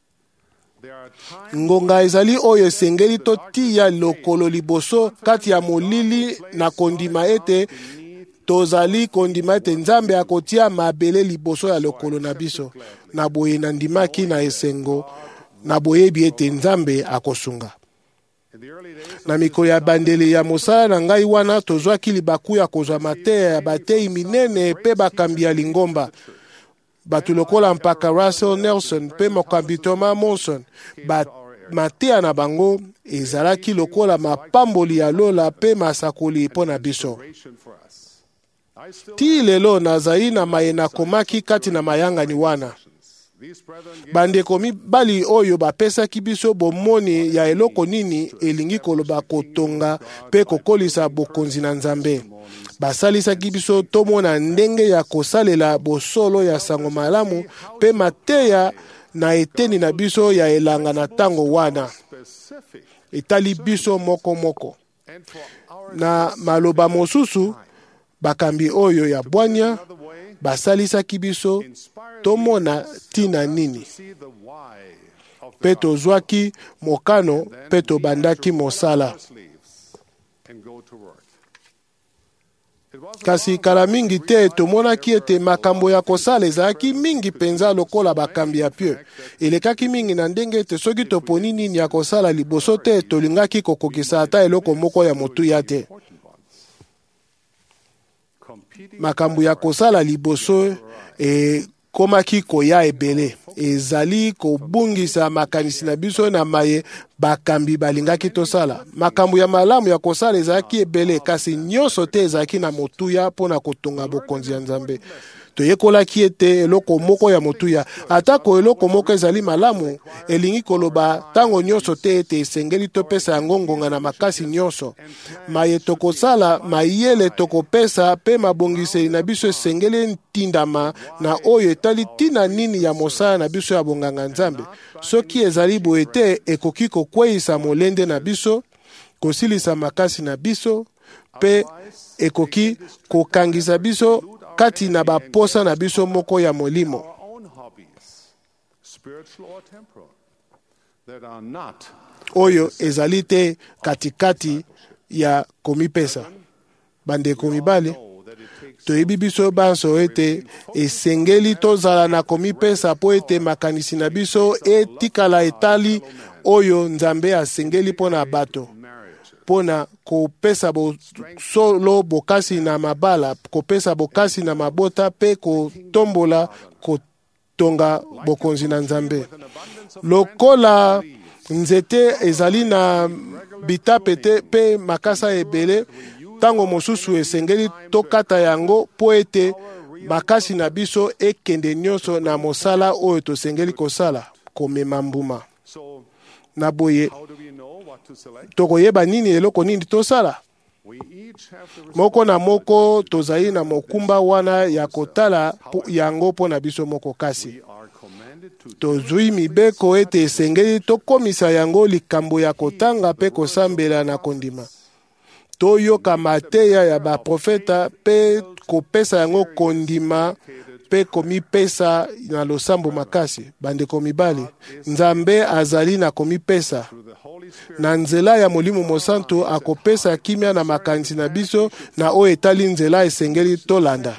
Ngonga ezali oyo esengeli totia lokolo liboso kati ya molili na kondima ete tozali kondima ete Nzambe akotia mabele liboso ya lokolo na biso. Na boye na ndimaki na esengo na boyebi ete Nzambe akosunga. Na mikolo ya bandeli ya mosala na ngai wana tozwaki libaku ya kozwa mateya ya batei minene pe bakambi ya lingomba. Batu lokola mpaka Russell Nelson pe mokambi Thomas Monson. Ba mateya na bango ezalaki lokola mapamboli ya lola pe masakoli po na biso. Ti lelo nazali na mayena komaki kati na mayangani wana. Bandeko mibali oyo bapesaki biso bomoni ya eloko nini elingi koloba kotonga pe kokolisa bokonzi na Nzambe. Basalisaki biso tomona ndenge ya kosalela bosolo ya sango malamu pe mateya na eteni na biso ya elanga na tango wana. Etali biso moko moko. Na maloba mosusu bakambi oyo ya bwanya basalisaki biso tomona tina nini. Pe tozwaki mokano pe tobandaki mosala. Kasi kala mingi te tomonaki ete makambo ya kosala ezalaki mingi penza lokola bakambi ya pieux. Elekaki mingi na ndenge ete soki toponi nini ya kosala liboso te tolingaki kokokisa ata eloko moko ya motuya te. Makambo ya kosala liboso e komaki koya ebele. Ezali kobungisa makanisi na biso na maye bakambi balingaki tosala. Makambo ya malamu ya kosala ezalaki ebele kasi nyonso te ezalaki na motuya pona kotonga bokonzi ya Nzambe. Toyekolaki ete eloko moko ya motuya atako eloko moko ezali malamu elingi koloba tango nyonso te ete esengeli topesa yango ngonga na makasi nyonso. Maye tokosala mayele tokopesa pe mabongiseli na biso esengeli ntindama na oyo etali tina nini ya mosala na biso ya bonganga Nzambe. Soki ezali boye te ekoki kokweyisa molende na biso, kosilisa makasi na biso pe ekoki kokangisa biso kati na baposa na biso moko ya molimo. Oyo ezali te katikati ya komipesa. Bandeko mibali, toyebi biso banso ete esengeli tozala na komipesa po ete makanisi na biso etikala etali oyo nzambe asengeli mpo na bato, mpo na kopesa solo bokasi na mabala, kopesa bokasi na mabota mpe kotombola kotonga bokonzi na nzambe. Lokola nzete ezali na bitape te mpe makasa ebele, tango mosusu esengeli tokata yango po ete makasi na biso ekende nyonso na mosala oyo tosengeli kosala, komema mbuma. Na boye tokoyeba nini eloko nini tosala? Moko na moko tozali na mokumba wana ya kotala yango mpo na biso moko, kasi tozwi mibeko ete esengeli tokomisa yango likambo ya kotanga mpe kosambela na kondima. Toyoka mateya ya baprofeta mpe kopesa yango kondima mpe komipesa na losambo makasi. Bandeko mibali, nzambe azali na komipesa. Na nzela ya Molimo Mosantu akopesa kimia na makanisi na biso na oyo etali nzela esengeli tolanda.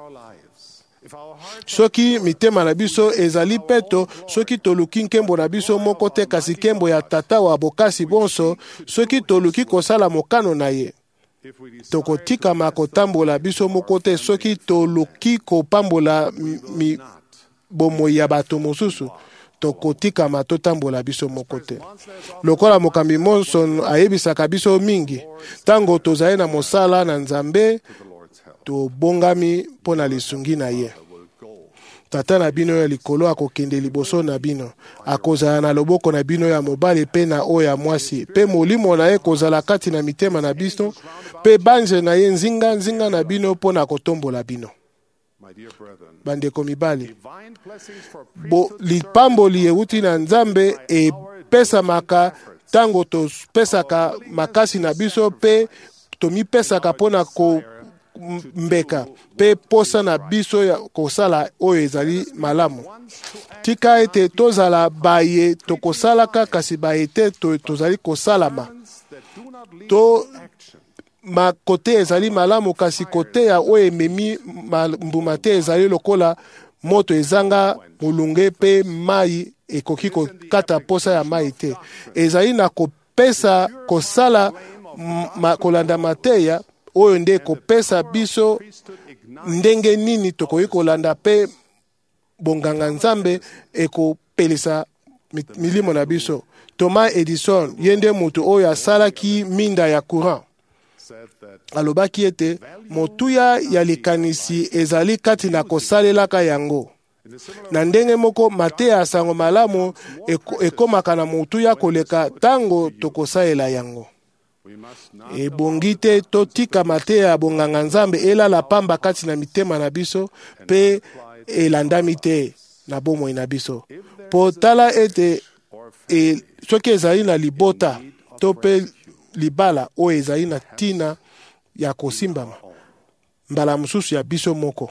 Soki mitema na biso ezali peto, soki toluki nkembo na biso moko te kasi nkembo ya tata wa bokasi bonso, soki toluki kosala mokano na ye, tokotikama kotambola biso moko te. Soki toluki kopambola mi bomoi ya bato mosusu, tokotikama totambola biso moko te. Lokola mokambi Monson ayebisaka biso mingi, tango tozali na mosala na nzambe, tobongami mpo na lisungi na ye. Tata na bino ya likolo akokende liboso na bino, akozala na loboko na bino ya mobali pe na oyo ya mwasi, pe molimo na ye kozala kati na mitema na biso, pe banze na ye nzinga nzinga na bino mpo na kotombola bino. Bandeko mibali, bo lipamboli euti na nzambe epesamaka tango topesaka makasi na biso pe tomipesaka mpo na ko mbeka pe posa na biso ya kosala oyo ezali malamu. Tika ete tozala baye tokosalaka kasi baye te to, tozali kosalama. To ma kote ezali malamu kasi kote ya oyo ememi mbuma te ezali lokola moto ezanga mulunge pe mai ekoki kokata posa ya mai te. Ezali na kopesa kosala ma, kolanda mateya oyo nde kopesa biso ndenge nini tokoki kolanda pe bonganga nzambe ekopelisa milimo na biso. Thomas Edison yende mutu oyo asalaki minda ya courant alobaki ete motuya ya likanisi ezali kati na kosalelaka yango. Na ndenge moko mateya sango malamu ekomaka na motuya koleka tango tokosalela yango. Ebongi te totika mateya ya bonganga nzambe elala pamba kati na mitema na biso pe elandami te na bomoi na biso. Po tala ete e, soki ezali na libota to pe libala oyo ezali na tina ya kosimbama mbala mosusu ya biso moko,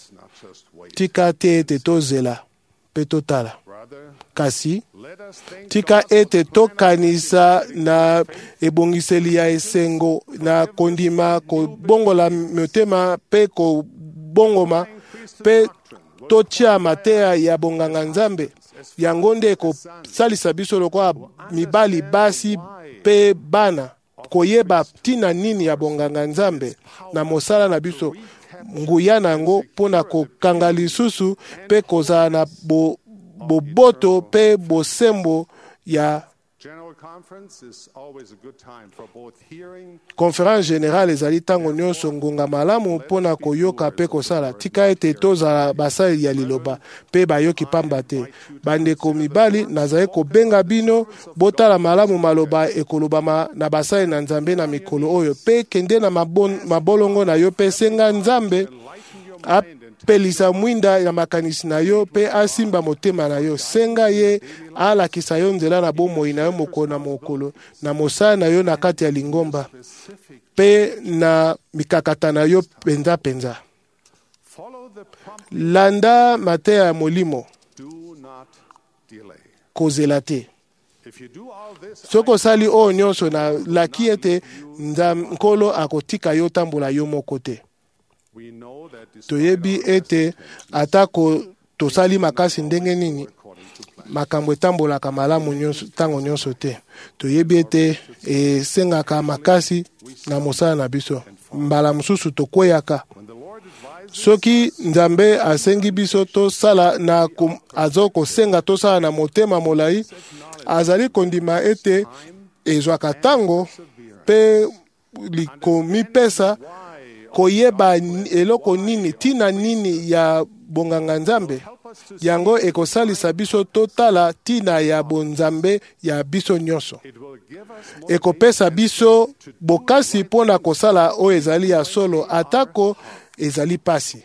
tika te ete tozela pe totala, kasi tika ete tokanisa na ebongiseli ya esengo na kondima kobongola motema pe kobongoma pe totia mateya ya bonganga nzambe. Yango nde kosalisa biso lokola mibali basi pe bana koyeba tina nini ya bonganga nzambe na mosala na biso, nguya nango mpona kokanga lisusu pe kozala na bo boboto pe bosembo ya Conférence générale ezali tango nyonso ngonga malamu mpona koyoka pe kosala. Tika ete tozala basali ya liloba pe bayoki pamba te. Bandeko mibali, nazali kobenga bino botala malamu maloba ekolobama na basali na nzambe na mikolo oyo, pe kende na mabon, mabolongo na yo pe senga nzambe apelisa mwinda ya makanisi na yo pe asimba motema na yo. Senga ye alakisa yo nzela na bomoi na yo mokolo na mokolo na mosala na yo na kati ya lingomba pe na mikakata na yo penza penza. Landa mateya ya molimo, kozela te. Soko sali oyo nyonso na laki ete nkolo akotika yo tambola yo moko te. toyebi ete atako tosali makasi ndenge nini makambo etambolaka malamu nyonso ntango nyonso te. Toyebi ete esengaka makasi na mosala na biso. Mbala mosusu tokweyaka. Soki Nzambe asengi biso tosala na azo kosenga tosala na motema molai, azali kondima ete ezwaka ntango mpe likomipesa koyeba eloko nini tina nini ya bonganga Nzambe. Yango ekosalisa biso totala tina ya bonzambe ya biso nyonso. Ekopesa biso bokasi mpona kosala oyo ezali ya solo atako ezali pasi.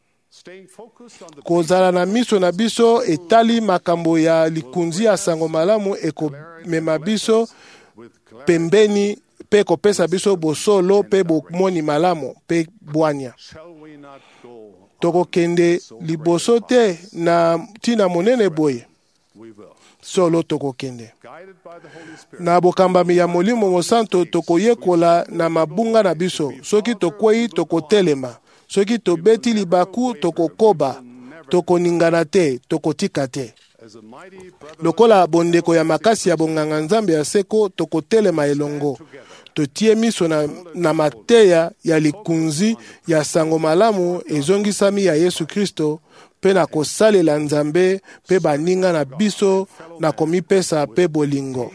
Kozala na miso na biso etali makambo ya likunzi ya sango malamu ekomema biso pembeni pe kopesa biso bosolo pe bomoni malamu pe bwanya. Tokokende liboso te na tina monene boye. Solo tokokende. Na bokambami ya Molimo Mosanto tokoyekola na mabunga na biso. Soki tokwei tokotelema. Soki tobeti libaku tokokoba. Tokoningana te, tokotika te. Lokola bondeko ya makasi ya bonganga Nzambe ya seko tokotelema elongo. Totie miso na, na mateya ya likunzi ya sango malamu ezongisami ya Yesu Kristo pe na kosalela Nzambe pe baninga na biso na komipesa pe bolingo.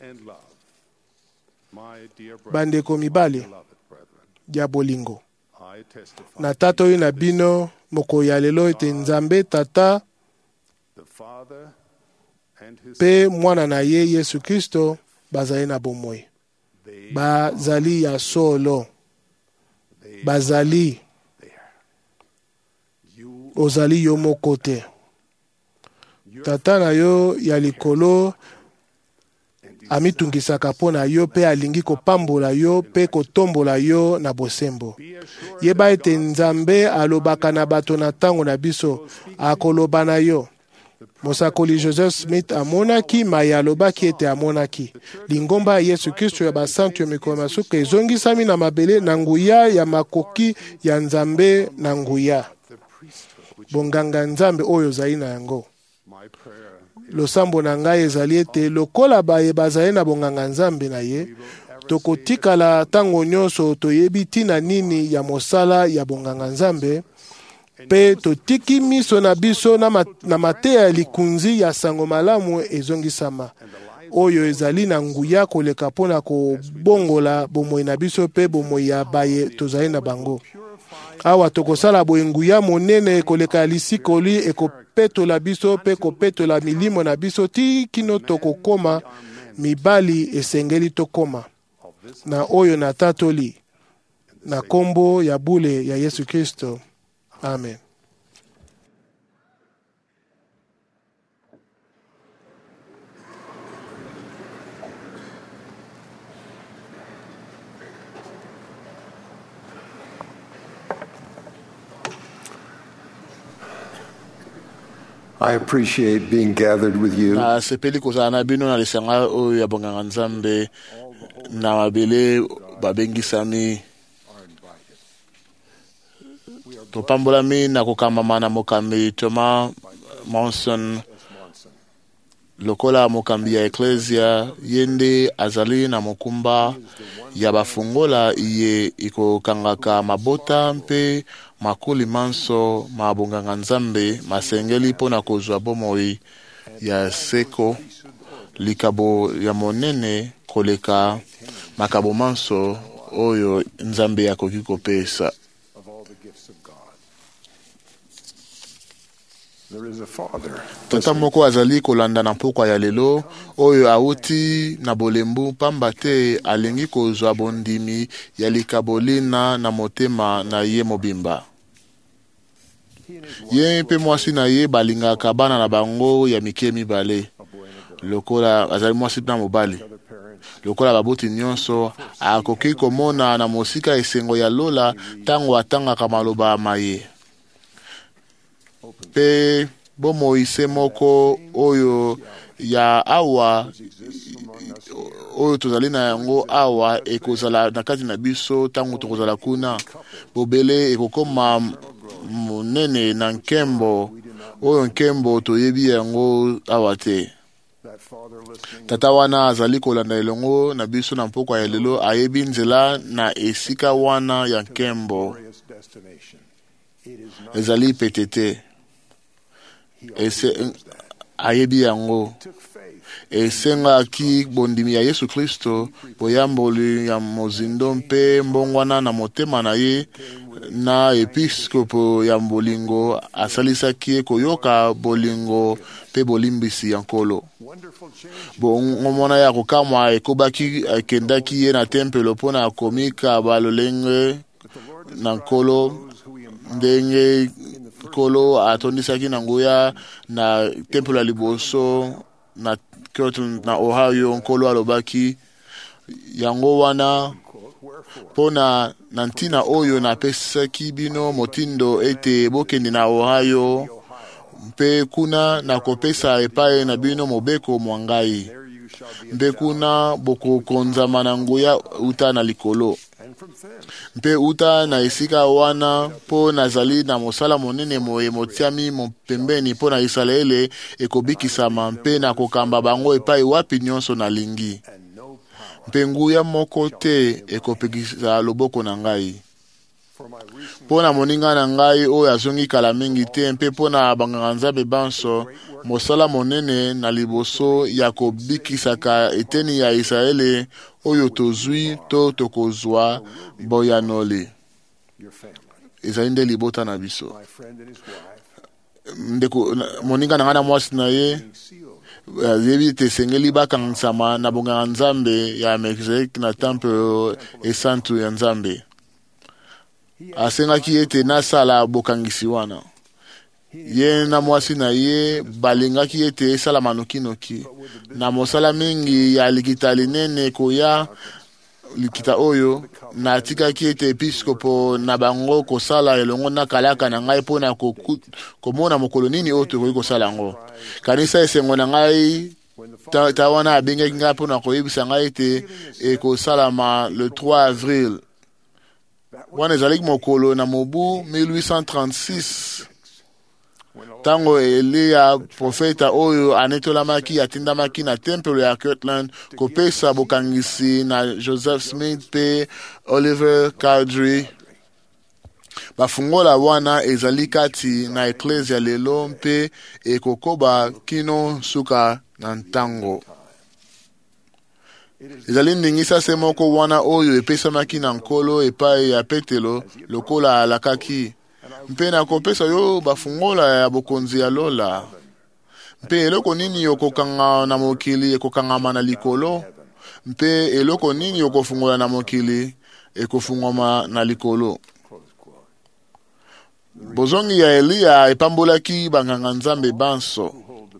Bandeko mibali ya bolingo. Na tato yu na bino moko ya lelo ete Nzambe tata pe mwana na ye Yesu Kristo bazali na bomoi. Bazali ya solo. Bazali. Ozali yo moko te. Tata na yo ya likolo amitungisaka mpo na yo pe alingi kopambola yo pe kotombola yo na bosembo. Yeba ete Nzambe alobaka na bato na ntango na biso akoloba na yo. Mosakoli Joseph Smith amonaki maya alobaki ete amonaki. Lingomba ya Yesu Kristo ya basantu ya mikolo masuka ezongisami na mabele na nguya ya makoki ya Nzambe na nguya. Bonganga Nzambe oyo zali na yango. Losambo na ngai ezali ete lokola baye bazali na bonganga Nzambe na ye, tokotikala tango nyonso toyebi tina nini ya mosala ya bonganga Nzambe, pe totiki miso na biso na, mat, na mateya ya likunzi ya sango malamu ezongisama. Oyo ezali na nguya koleka mpona kobongola bomoi na biso pe bomoi ya baye tozali na bango. Awa tokosala boye nguya monene koleka ya lisikoli ekopetola biso pe kopetola milimo na biso ti kino tokokoma mibali esengeli tokoma. Na oyo na tatoli na kombo ya bule ya Yesu Kristo. Amen. I appreciate being gathered with you. Na sepeli kozala na bino na lisanga oyo ya bonganga Nzambe na mabele babengisami. Topambolami na kokamama na mokambi Thomas Monson lokola mokambi ya Ecclesia yende azali na mokumba ya bafungola iye ikokangaka mabota mpe makuli manso mabonganga Nzambe masengeli pona kozwa bomoi ya seko likabo ya monene koleka makabo manso oyo Nzambe yakoki kopesa. Tata moko azali kolanda na pokwa ya lelo oyo auti na bolembu pamba te alingi kozwa bondimi ya likabolina na motema na ye mobimba. Ye mpe mwasi na ye balingaka bana na bango ya mike mibale. Lokola azali mwasi na mobali. Lokola baboti nyonso akoki komona na mosika esengo ya lola tango atangaka maloba maye. Pe bomo ise moko oyo ya awa oyo tozali na yango awa ekozala na kati na biso ntango tokozala kuna bobele ekokoma monene na nkembo oyo nkembo toyebi yango awa te. Tata wana azali kolanda elongo na biso na mpoko ya lelo ayebi nzela na esika wana ya nkembo ezali petete ese ayebi yango esengaki bondimi ya Yesu Kristo boyamboli ya mozindo mpe mbongwana na motema na ye na episkopo ya bolingo asalisaki koyoka bolingo mpe bolimbisi ya nkolo. Bongomona ya kokamwa ekobaki akendaki ye na tempelo mpona akomika balolenge na nkolo ndenge nkolo atondisaki na nguya na tempelo ya liboso na Kirtland na Ohio. Nkolo alobaki yango wana pona na ntina oyo napesaki bino motindo ete bokende na Ohio mpe kuna na kopesa epai na bino mobeko mwangai mpe kuna bokokonzama na nguya uta na likolo mpe uta na esika wana po nazali na mosala monene moye motiami mopembeni po na Israele ekobikisama mpe na kokamba bango epai wapi nyonso na lingi mpe nguya moko te ekopekisa loboko na ngai po na moninga na ngai oyo azongi kala mingi te mpe po na banganga Nzambe banso mosala monene na liboso ya kobikisaka eteni ya Israele oyo tozwi to tokozwa boyanoli ezali nde libota na biso. Ndeko moninga na ngana mwasi na ye azebi te sengeli bakangsama na bonganga Nzambe ya Mexique na temple esantu ya Nzambe. Asengaki ete nasala bokangisi wana ye na mwasi na ye balingaki ete esala manokinoki na mosala mingi ya likita linene koya likita oyo na atikaki ete episkopo na bango kosala elongo na kalaka na ngai mpona komona mokolo nini oyo tokoki kosala yango. Kanisa esengo na ngai ta, ta wana abengaki ngai mpona koyebisa ngai ete ekosalama le trois avril wana ezalaki mokolo na mobu mille huit cent trente-six tango Elia profeta oyo anetolamaki atindamaki na tempelo ya Kirtland kopesa bokangisi na Joseph Smith pe Oliver Cowdery. Bafungola wana ezali kati na eklesia lelo mpe ekokoba kino suka na ntango. Ezali ndingisa se moko wana oyo epesamaki na nkolo epai ya Petelo lokola alakaki mpe na kopesa yo bafungola ya bokonzi ya lola mpe eloko nini yokokanga na mokili ekokangama na likolo mpe eloko nini yokofungola na mokili ekofungwama na likolo. Bozongi ya Elia epambolaki banganga Nzambe banso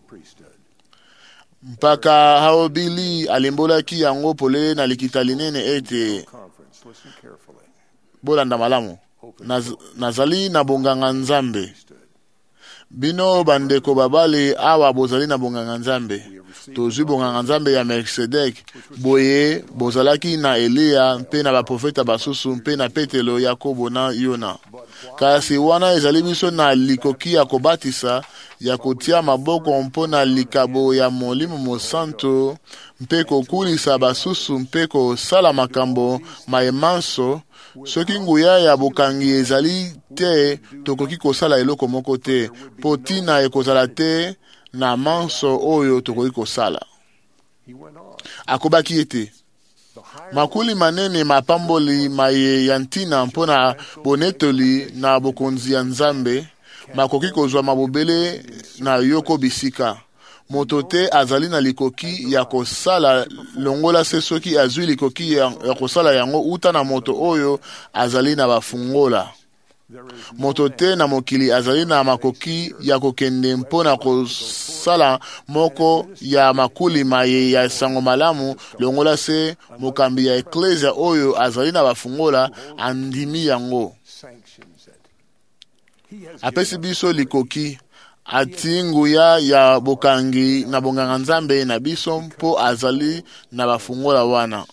mpaka haobili alimbolaki yango polele na likita linene ete bolanda malamu Naz, nazali na bonganga Nzambe bino bandeko babale awa bozali na bonganga Nzambe tozwi bonganga Nzambe ya Melkisedek boye bozalaki na Elia mpe na baprofeta basusu mpe na Petelo Yakobo na Yona kasi wana ezali biso na likoki ya kobatisa ya kotia maboko mpona likabo ya Molimo Mosanto mpe kokulisa basusu mpe kosala makambo maemanso. Soki nguya ya bokangi ezali te tokoki kosala eloko moko te po tina ekozala te na manso oyo tokoki kosala. Akobaki ete makuli manene mapamboli maye ya ntina mpona bonetoli na bokonzi ya Nzambe makoki kozwa mabobele na yoko bisika. Moto te azali na likoki ya kosala longola se soki azwi likoki ya, ya kosala yango uta na moto oyo azali na bafungola. Moto te na mokili azali na makoki ya kokende mpona kosala moko ya makuli maye ya sango malamu longola se mokambi ya eklesia oyo azali na bafungola andimi yango. Apesi biso likoki ati nguya ya bokangi na bonganga nzambe na biso mpo azali na bafungola wana.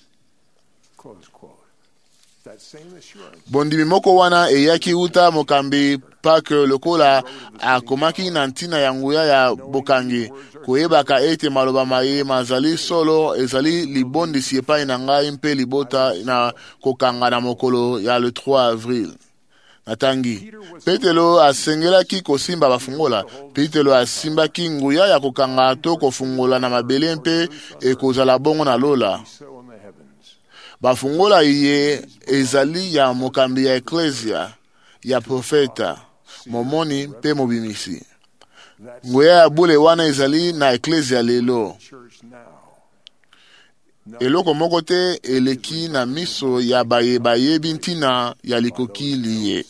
Bondimi moko wana eyaki uta mokambi pake lokola akomaki na ntina ya nguya ya bokangi koyebaka ete maloba maye mazali solo ezali libondisi epai na ngai mpe libota na kokanga na mokolo ya le trois avril. Natangi Petelo asengelaki kosimba bafungola. Petelo asimbaki nguya ya kokanga to kofungola na mabele mpe ekozala bongo na lola. Bafungola iye ezali ya mokambi ya eklesia ya profeta momoni mpe mobimisi. Nguya ya bule wana ezali na eklesia lelo. Eloko moko te eleki na miso ya baye baye bintina ya likoki liye.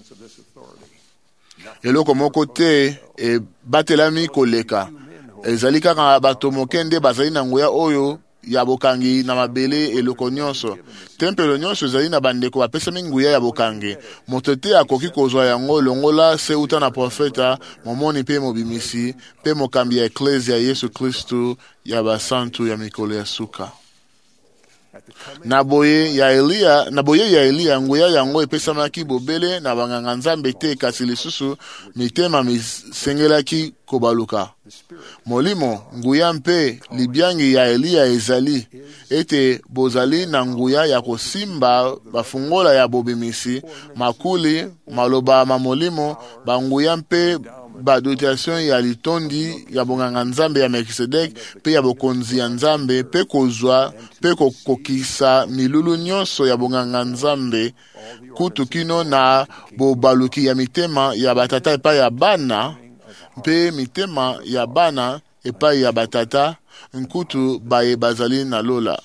Eloko moko te e batelami koleka. Ezali kaka bato mokende bazali na nguya oyo ya bokangi na mabele eloko nyonso. Tempelo nyonso ezali na bandeko bapesami nguya ya bokangi. Moto te akoki kozwa yango longola se uta na profeta momoni mpe mobimisi mpe mokambi ya eklesia Yesu Kristu ya basantu ya mikolo ya suka. Na boye ya Elia, na boye ya Elia nguya yango epesamaki bobele na banganga nzambe te kasi lisusu mitema misengelaki kobaluka. Molimo nguya mpe libiangi ya Elia ezali ete bozali na nguya ya kosimba bafungola ya bobimisi makuli maloba mamolimo banguya mpe ba dotation ya litondi ya bonganga nzambe ya Melkisedek pe ya bokonzi ya nzambe pe kozwa pe kokokisa milulu nyonso ya bonganga nzambe kutu kino na bobaluki ya mitema ya batata epai ya bana pe mitema ya bana epai ya batata nkutu baye bazali na lola.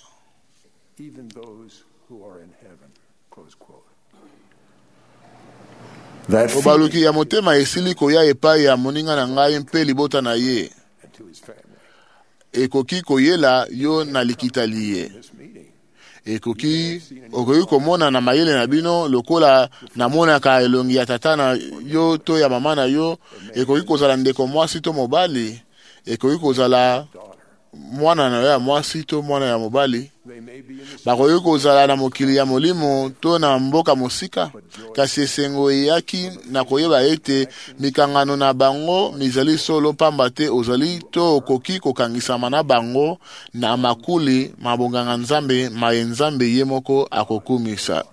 Obaluki ya motema esili koya epai ya moninga na ngai mpe libota na ye. Ekoki koyela yo na likita liye. Ekoki okoki komona na mayele na bino lokola na mona ka elongi ya tata na yo to ya mama na yo. Ekoki kozala ndeko mwasi to mobali. Ekoki kozala mwana na ya mwasi to mwana ya mobali. Bakoki kozala na mokili ya molimo to na mboka mosika. Kasi esengo eyaki na koyeba ete mikangano na bango mizali solo pamba te ozali to okoki kokangisama na bango na makuli mabonganga nzambe maye nzambe ye moko akokumisa.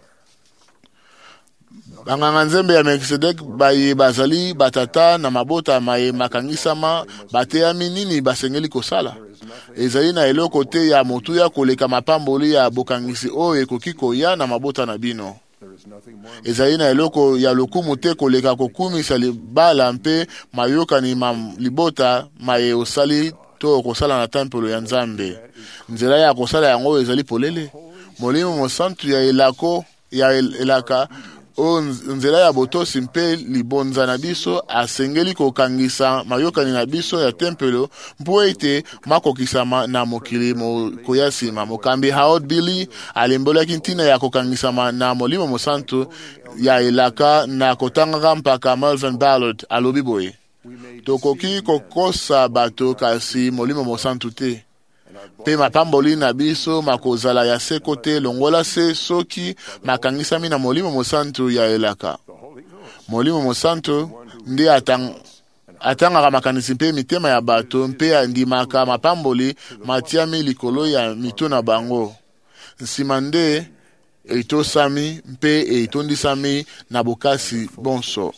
Banganga nzambe ya Melkisedek baye bazali batata na mabota maye makangisama bateami nini basengeli kosala. Ezali na eloko te ya motu ya koleka mapamboli ya bokangisi oyo ekoki koya na mabota na bino. Ezali na eloko ya lokumu te koleka kokumisa libala mpe mayokani ma libota maye osali to kosala na tempelo ya nzambe. Nzela ya kosala yango ezali polele. Molimo mosantu ya elako ya elaka o nzela ya botosi mpe libonza na biso asengeli kokangisa mayokani na biso ya tempelo mpo ete makokisama na mokili mo koyasima. Mokambi Howard Billy alembolaki ntina ya kokangisama na molimo mosantu ya elaka na kotangaka mpaka Melvin Ballard alobi boye. Tokoki kokosa bato kasi molimo mosantu te. Pe mapamboli na biso makozala ya seko te longola se soki makangisami na molimo mosantu ya elaka. Molimo mosantu ndi atang atangaka makanisi mpe mitema ya bato mpe andimaka mapamboli matiami likolo ya mito na bango. Nsima nde etosami mpe etondisami na bokasi bonso.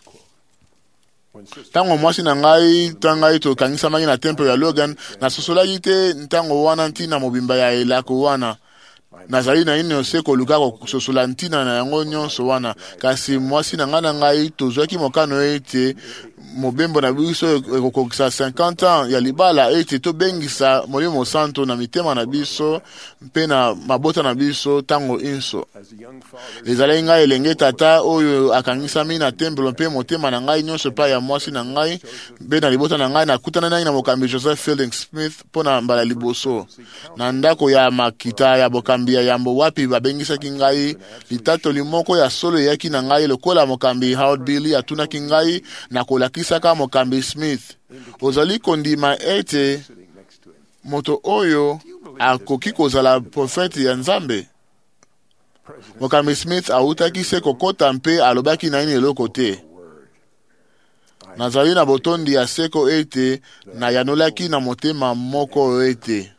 Tango mwasi na ngai tangai to kangisamaki na tempelo ya Logan na sosolaki te ntango wana ntina mobimba ya elako wana. Nazali na ine oseko luka sosola ntina na yango nyonso wana. Kasi mwasi na ngai na ngai tozwaki mokano ete mobembo na biso ekokokisa cinquante ans ya libala ete to bengisa molimo santo na mitema na biso mpe na mabota na biso tango inso. Ezali ngai elenge tata oyo akangisami na tempelo mpe motema na ngai nyonso pa ya mwasi na ngai mpe na libota na ngai nakutana nai na mokambi Joseph Fielding Smith mpo na mbala liboso na ndako ya makita ya bokambi ya yambo wapi babengisaki ngai litato limoko ya solo yaki na ngai lokola mokambi Howard Billy atunaki ngai na kolakisa otakisaka mokambi Smith ozali kondima ete moto oyo akoki kozala profete ya Nzambe. Mokambi Smith autaki se kokota mpe alobaki na ini eloko te. Nazali na botondi ya seko ete na yanolaki na motema moko ete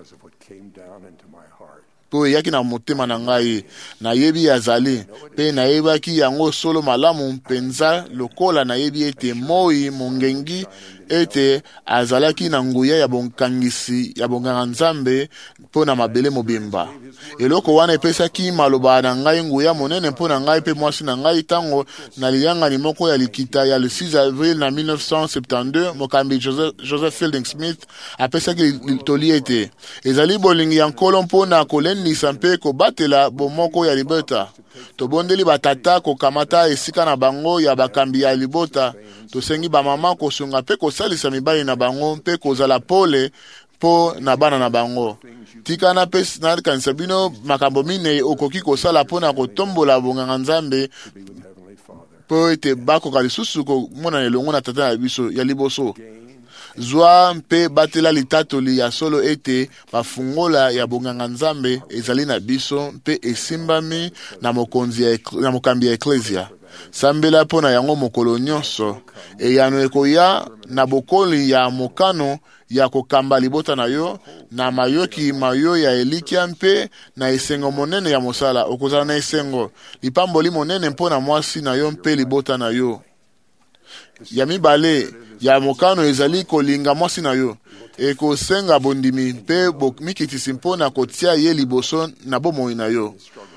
po yaki na motema na ngai na yebi azali pe na yebaki yango solo malamu mpenza lokola na yebi ete moi mongengi ete azalaki na nguya ya bonkangisi ya bonganga Nzambe mpo na mabele mobimba. Eloko wana epesaki maloba na ngai nguya monene mpo na ngai pe mwasi na ngai tango na liyangani moko ya likita ya le six avril na mille neuf cent soixante-douze mokambi Joseph, Joseph Fielding Smith apesaki litoli ete ezali bolingi ya nkolo mpo na kolendisa mpe kobatela bomoko ya libota. Tobondeli batata kokamata esika na bango ya bakambi ya libota. Tosengi bamama kosunga mpe kosalisa mibali na bango mpe kozala pole po na bana na bango. Tika na pesi na kanisa bino makambo mine okoki kosala po na kotombola bonganga Nzambe po ete bakoka lisusu komona elongo na tata na biso ya liboso. Zwa mpe batela litatoli ya solo ete bafungola ya bonganga Nzambe ezali na biso mpe esimbami na mokonzi ya, na mokambi ya eklesia. Sambela po na yango mokolo nyonso eyano ekoya na bokoli ya mokano ya kokamba libota na yo na mayoki mayo ya elikia mpe na esengo monene ya mosala okozala na esengo lipamboli monene mpo na mwasi na yo mpe libota na yo. Ya mibale ya mokano ezali kolinga mwasi na yo ekosenga bondimi mpe mikitisi mpo na kotia ye liboso na bomoi na yo.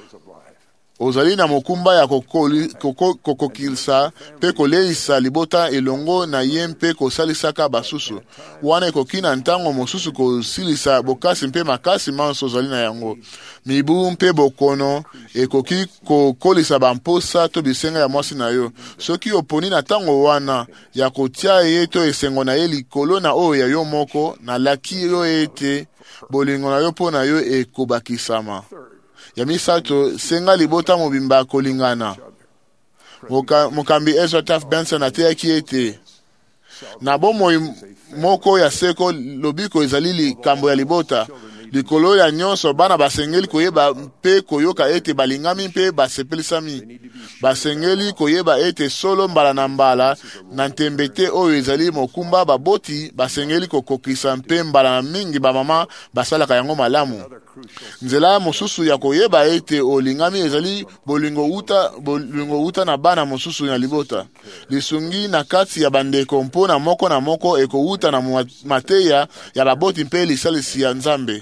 Ozali na mokumba ya kokokilisa mpe koleisa libota elongo na ye mpe kosalisaka basusu. Wana ekoki na ntango mosusu kosilisa bokasi mpe makasi manso ozali na yango. Mibu mpe bokono ekoki kokolisa bamposa to bisenga ya mwasi na yo. Soki oponi na ntango wana ya kotia ye to esengo na ye likolo na oyo ya yo moko na laki yo ete bolingo na yo po na yo ekobakisama. Ya misato senga libota mobimba kolingana. Moka, mokambi Ezra Taft Benson ateyaki ete na bomoi moko ya seko lobiko ezali likambo ya libota. Likolo ya nyonso bana basengeli koyeba mpe koyoka ete balingami mpe basepelisami. Basengeli koyeba ete solo mbala na mbala na ntembete oyo ezali mokumba baboti basengeli kokokisa mpe mbala na mingi bamama basalaka yango malamu. Nzela mosusu ya koyeba ete olingami ezali bolingo uta bolingo uta na bana mosusu na libota. Lisungi na kati ya bandeko mpo na moko na moko eko uta na mateya ya baboti mpe lisalisi ya Nzambe.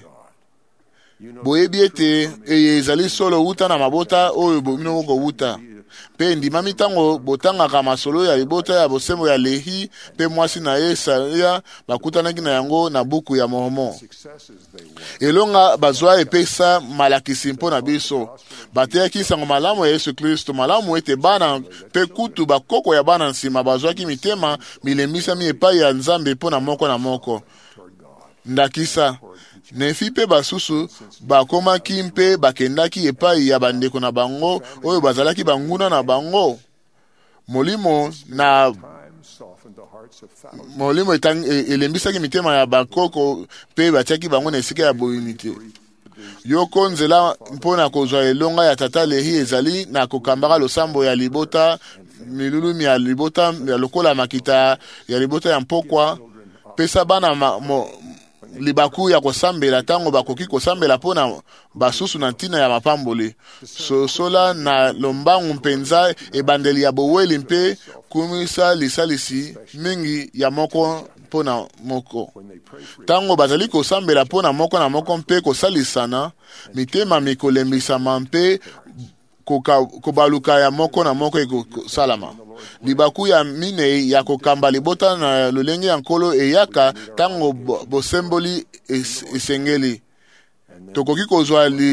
Boyebi ete eye ezali solo uta na mabota oyo bomino woko uta. Pe ndimami tango botangaka masolo ya libota ya bosembo ya Lehi pe mwasi na ye Saria bakutanaki na yango na buku ya Mohomo. Elonga bazwa epesa malakisi mpo na biso. Bateyaki sango malamu ya Yesu Kristo malamu ete bana pe kutu bakoko ya bana nsima bazwaki mitema milembisa mi epai ya Nzambe mpo na moko na moko. Ndakisa nefi pe basusu bakomaki mpe bakendaki epai ya bandeko na bango oyo bazalaki banguna na bango. Molimo na molimo etang elembisaki mitema ya bakoko pe batiaki bango na esika ya boyinite. Yoko nzela mpona kozwa elonga ya tata Lehi ezali na kokambaka losambo ya libota milulumi ya libota ya lokola makita ya libota ya mpokwa pesa bana ma, mo, libaku ya kosambela tango bakoki kosambela pona basusu na ntina ya mapamboli. So sola na lombangu mpenza ebandeli ya boweli mpe kumisa lisalisi mingi ya moko pona moko. Tango bazali kosambela pona moko na moko mpe kosalisana mitema mikolembisama mpe Koka, kobaluka ya moko na moko eko salama. Libaku ya mine ya kokamba libota na lolenge ya nkolo eyaka tango bosemboli es, esengeli. Tokoki kozwa lis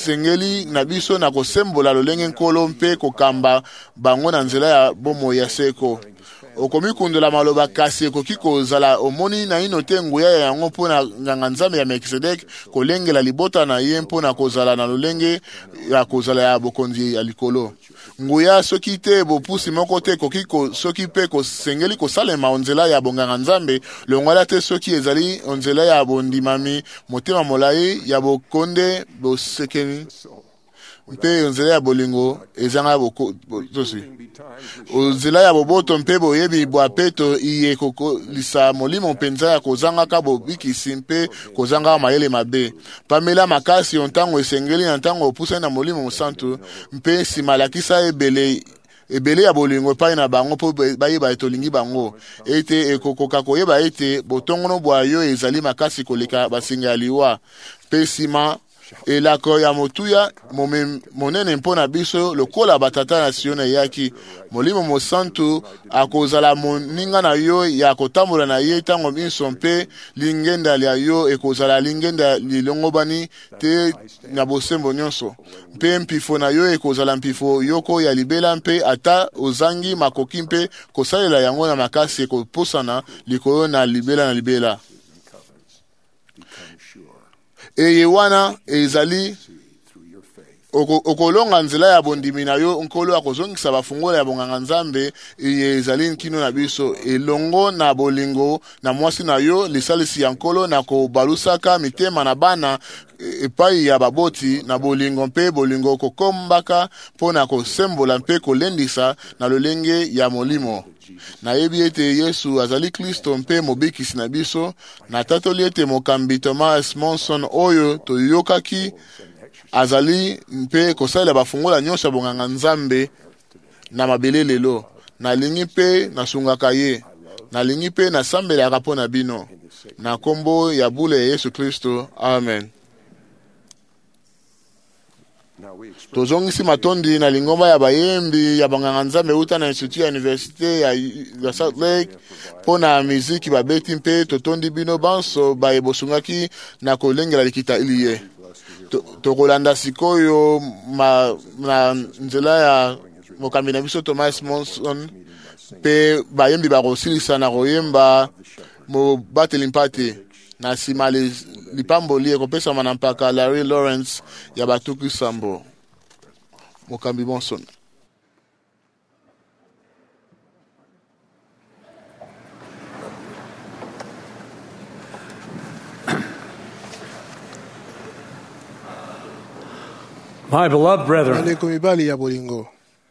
sengeli na biso na kosembola lolenge nkolo mpe kokamba bango na nzela ya bomoi ya seko. Okomi kundola maloba kasi ekoki kozala omoni na ino te nguya ya yango mpo na nganga nzambe ya Melkisedek kolengela libota na ye mpo na kozala na lolenge ya kozala ya bokonzi ya likolo. Nguya soki te bopusi moko te koki ko, soki pe kosengeli kosalema onzela ya bonganga nzambe longwala te soki ezali onzela ya bondimami motema molai ya bokonde bosekeni mpe onzela ya bolingo ezanga boko tosi onzela ya boboto mpe boyebi bwa peto iye kokolisa molimo mpenza ya kozanga ka bobikisi mpe kozanga mayele mabe pamela makasi ontango esengeli na ntango opusani na molimo mosantu mpe simalakisa ebele ebele ya bolingo epai na bango mpo bayeba etolingi bango ete ekokoka koyeba ete botongono bwa yo ezali makasi koleka basinga ya liwa mpe nsima elako ya motuya monene mpo na biso lokola batata na Siona yaki molimo mosantu akozala moninga na yo ya kotambola na ye ntango miso mpe lingenda lya yo ekozala lingenda lilongobani te na bosembo nyonso mpe mpifo na yo ekozala mpifo yoko ya libela mpe ata ozangi makoki mpe kosalela yango na makasi ekopusana likolo na libela na libela. Eye wana ezali okolonga nzela ya bondimi na yo nkolo akozongisa bafungola ya bonganga nzambe eye ezali nkino na biso elongo na bolingo na mwasi na yo lisalisi ya nkolo na kobalusaka mitema na bana epai ya baboti na bolingo mpe bolingo kokombaka mpo na kosembola mpe kolendisa na lolenge ya molimo. Nayebi ete Yesu azali Kristo mpe mobikisi na biso na tatoli ete mokambi Thomas Monson oyo toyokaki azali mpe kosalela bafungola nyonso ya bonganga nzambe na mabele lelo. Nalingi mpe nasungaka ye, nalingi mpe nasambelaka mpo na bino na kombo ya bule ya Yesu Kristo. Amen. Tozongisi matondi na lingomba ya bayembi ya banganga nzambe uta na institut ya universite ya, ya Salt Lake po na miziki babeti mpe totondi bino banso bayebosungaki na kolengela likita iliye. Tokolanda sikoyo ma, na nzela ya mokambi na biso Thomas Monson pe bayembi bakosilisa na koyemba mo bateli mpate na sima lipamboli ekopesa mana mpaka Larry Lawrence ya batuku sambo mokambi Monson. My beloved brethren, Bandeko mibali ya bolingo,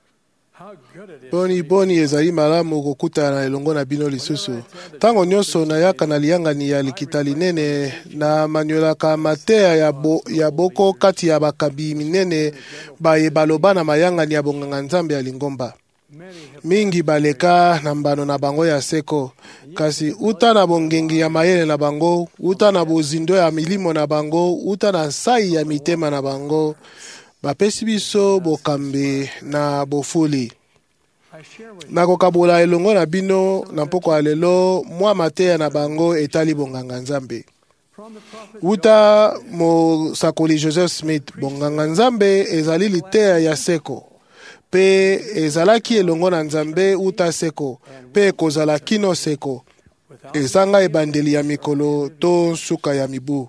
boni boni ezali malamu kokutana elongo na bino lisusu ntango nyonso nayaka na liyangani ya likita linene na maniolaka mateya ya, bo, ya boko kati ya bakambi minene baye baloba na mayangani ya bonganga nzambe ya lingomba. Mingi baleka na mbano na bango ya seko, kasi uta na bongengi ya mayele na bango, uta na bozindo ya milimo na bango, uta na sai ya mitema na bango, bapesi biso bokambi na bofuli. Nakokabola elongo na bino na mpoko ya lelo mwa mateya na bango etali bonganga nzambe. Uta mosakoli Joseph Smith, bonganga nzambe ezali liteya ya seko pe ezalaki elongo na nzambe uta seko pe kozala kino seko ezanga ebandeli ya mikolo to suka ya mibu.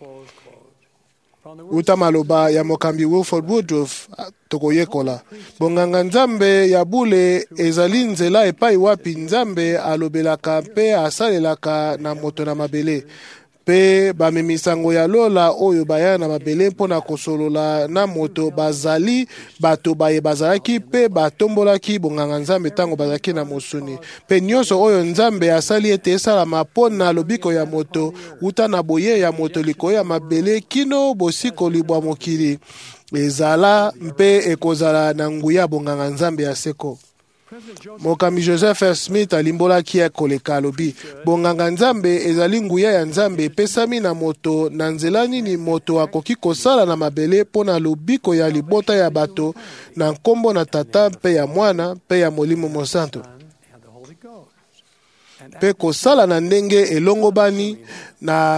Uta maloba ya mokambi Wilford Woodruff tokoyekola bonganga nzambe ya bule ezali nzela epai wapi nzambe alobelaka pe asalelaka na moto na mabele pe bamemisango ya lola oyo baya na mabele mpona kosolola na moto bazali bato baye bazalaki pe batombolaki bonganga nzambe ntango bazalaki na mosuni pe nyonso oyo nzambe asali ete esalama mpona lobiko ya moto uta na boye ya moto likolo ya mabele kino bosikoli bwa mokili ezala mpe ekozala na nguya bonganga nzambe ya seko. Mokambi Joseph F. Smith alimbolaki ya koleka alobi bonganga nzambe ezali nguya ya nzambe epesami na moto na nzela nini moto akoki kosala na mabele mpona lobiko ya libota ya bato na nkombo na tata mpe ya mwana mpe ya molimo mosantu mpe kosala na ndenge elongobani na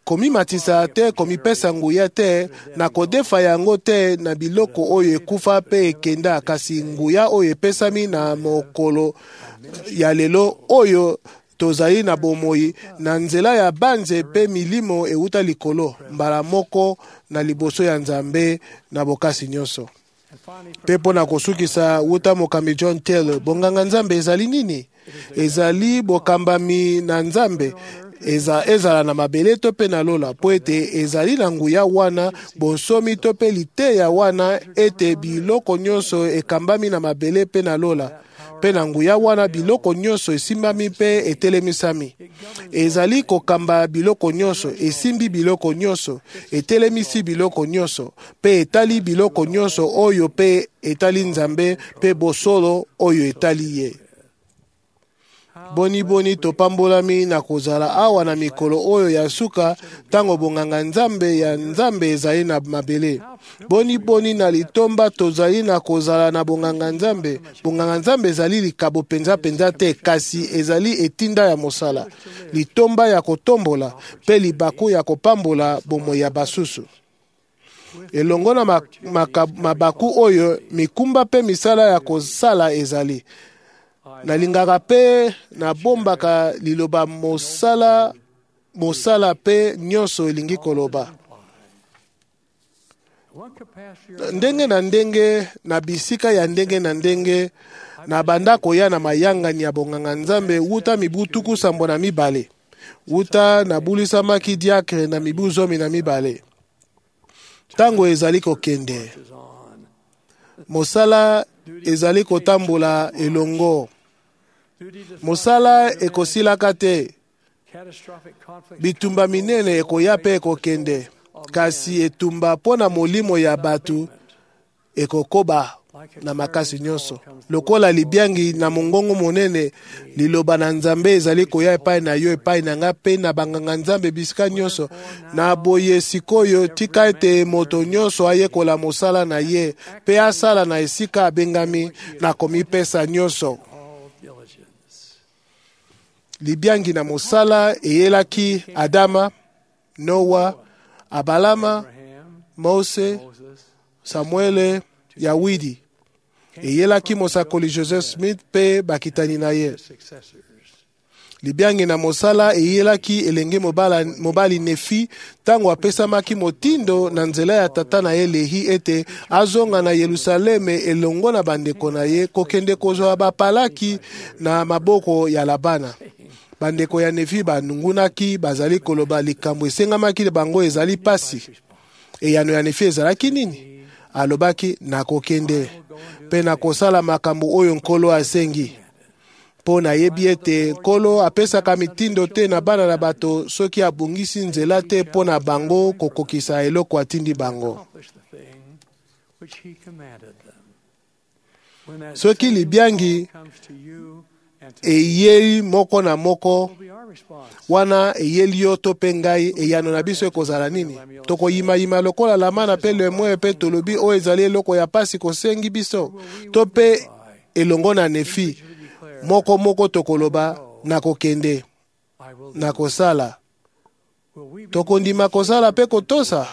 komimatisa te komipesa nguya te na kodefa yango te na biloko oyo ekufa pe ekenda, kasi nguya oyo epesami na mokolo ya lelo oyo tozali na bomoi na nzela ya banze pe milimo euta likolo mbala moko na liboso ya Nzambe na bokasi nyonso. Pe mpo na kosukisa wuta mokambi John Taylor, bonganga Nzambe ezali nini? Ezali bokambami na Nzambe, eza ezala na mabele to pe na lola, po ete ezali na nguya wana bonsomi to pe liteya wana ete biloko nyonso ekambami na mabele pe na lola, pe na nguya wana biloko nyonso esimbami pe etelemisami. Ezali kokamba biloko nyonso, esimbi biloko nyonso, etelemisi biloko nyonso, pe etali biloko nyonso oyo pe etali Nzambe pe bosolo oyo etali ye. Boni boni topambolami na kozala awa na mikolo oyo ya suka tango bonganga Nzambe ya Nzambe ezali na mabele. Boni boni na litomba tozali na kozala na bonganga Nzambe. Bonganga Nzambe ezali likabo penza penza te, kasi ezali etinda ya mosala, litomba ya kotombola pe libaku ya kopambola bomoi ya basusu. Elongo na mabaku oyo mikumba pe misala ya kosala ezali. Nalingaka pe na bombaka liloba mosala mosala pe nyonso elingi koloba. Ndenge na ndenge na bisika ya ndenge na ndenge na bandako ya na mayangani ya bonganga Nzambe wuta mibu tuku sambo na mibale. Wuta na bulisamaki diakre na mibu zomi na mibale. Tango ezali kokende, mosala ezali kotambola elongo. Mosala ekosilaka te, bitumba minene ekoya pe ekokende, kasi etumba pona molimo ya batu ekokoba na makasi nyonso. Lokola libiangi na mongongo monene liloba na Nzambe ezali koya epai na yo epai na nga pe na banganga Nzambe bisika nyonso. Na boye sikoyo tika ete moto nyonso ayekola mosala na ye pe asala na esika abengami na komipesa nyonso. Libiangi na mosala eyelaki Adama, Noa, Abalama, Mose, Samuele, Yawidi. Eyelaki mosakoli Joseph Smith pe bakitani na ye. Libiangi na mosala eyelaki elenge mobala, mobali Nefi tango apesamaki motindo na nzela ya tata na ye Lehi ete azonga na Yerusaleme elongo na bandeko na ye kokende kozwa bapalaki na maboko ya Labana. Bandeko ya Nefi banungunaki bazali koloba likambo esengamaki bango ezali pasi. Eyano ya Nefi ezalaki nini? Alobaki nakokende pe nakosala makambo oyo nkolo asengi. Po na yebi ete nkolo apesaka mitindo te na bana na bato soki abungisi nzela te po na bango kokokisa eloko atindi bango. Soki libiangi eyeli moko na moko wana eyeli yo to pe ngai eyano na biso ekozala nini? Toko yima yima lokola lamana pe lemwe pe tolobi o ezali eloko ya pasi kosengi biso to pe elongo na Nefi moko moko tokoloba nakokende nakosala tokondima kosala pe kotosa.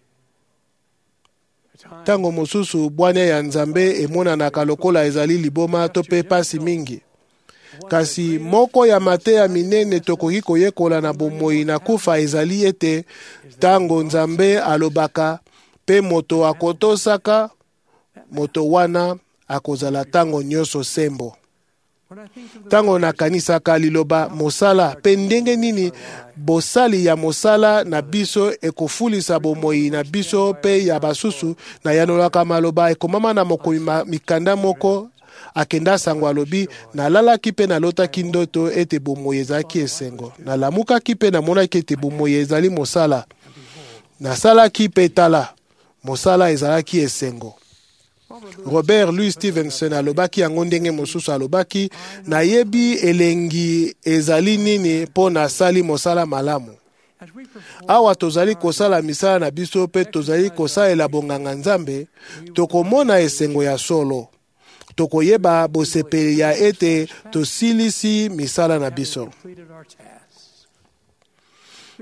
Tango mosusu bwana ya Nzambe emonanaka lokola ezali liboma to pe pasi mingi. Kasi moko ya mateya minene tokoki koyekola na bomoi na kufa ezali ete tango Nzambe alobaka pe moto akotosaka, moto wana akozala tango nyonso sembo. Tango nakanisaka liloba mosala pe ndenge nini bosali ya mosala na biso ekofulisa bomoi na biso pe ya basusu na yanolaka maloba ekomama na moko mikanda moko akenda sango alobi nalalaki pe nalotaki ndoto ete bomoi ezalaki esengo, nalamukaki pe namonaki ete bomoi ezali mosala, nasalaki pe tala mosala ezalaki esengo. Robert Louis Stevenson alobaki yango ndenge mosusu alobaki nayebi elengi ezali nini po nasali mosala malamu. Awa tozali kosala misala na biso pe tozali kosalela bonganga Nzambe tokomona esengo ya solo. Tokoyeba bosepeli ya ete tosilisi misala na biso.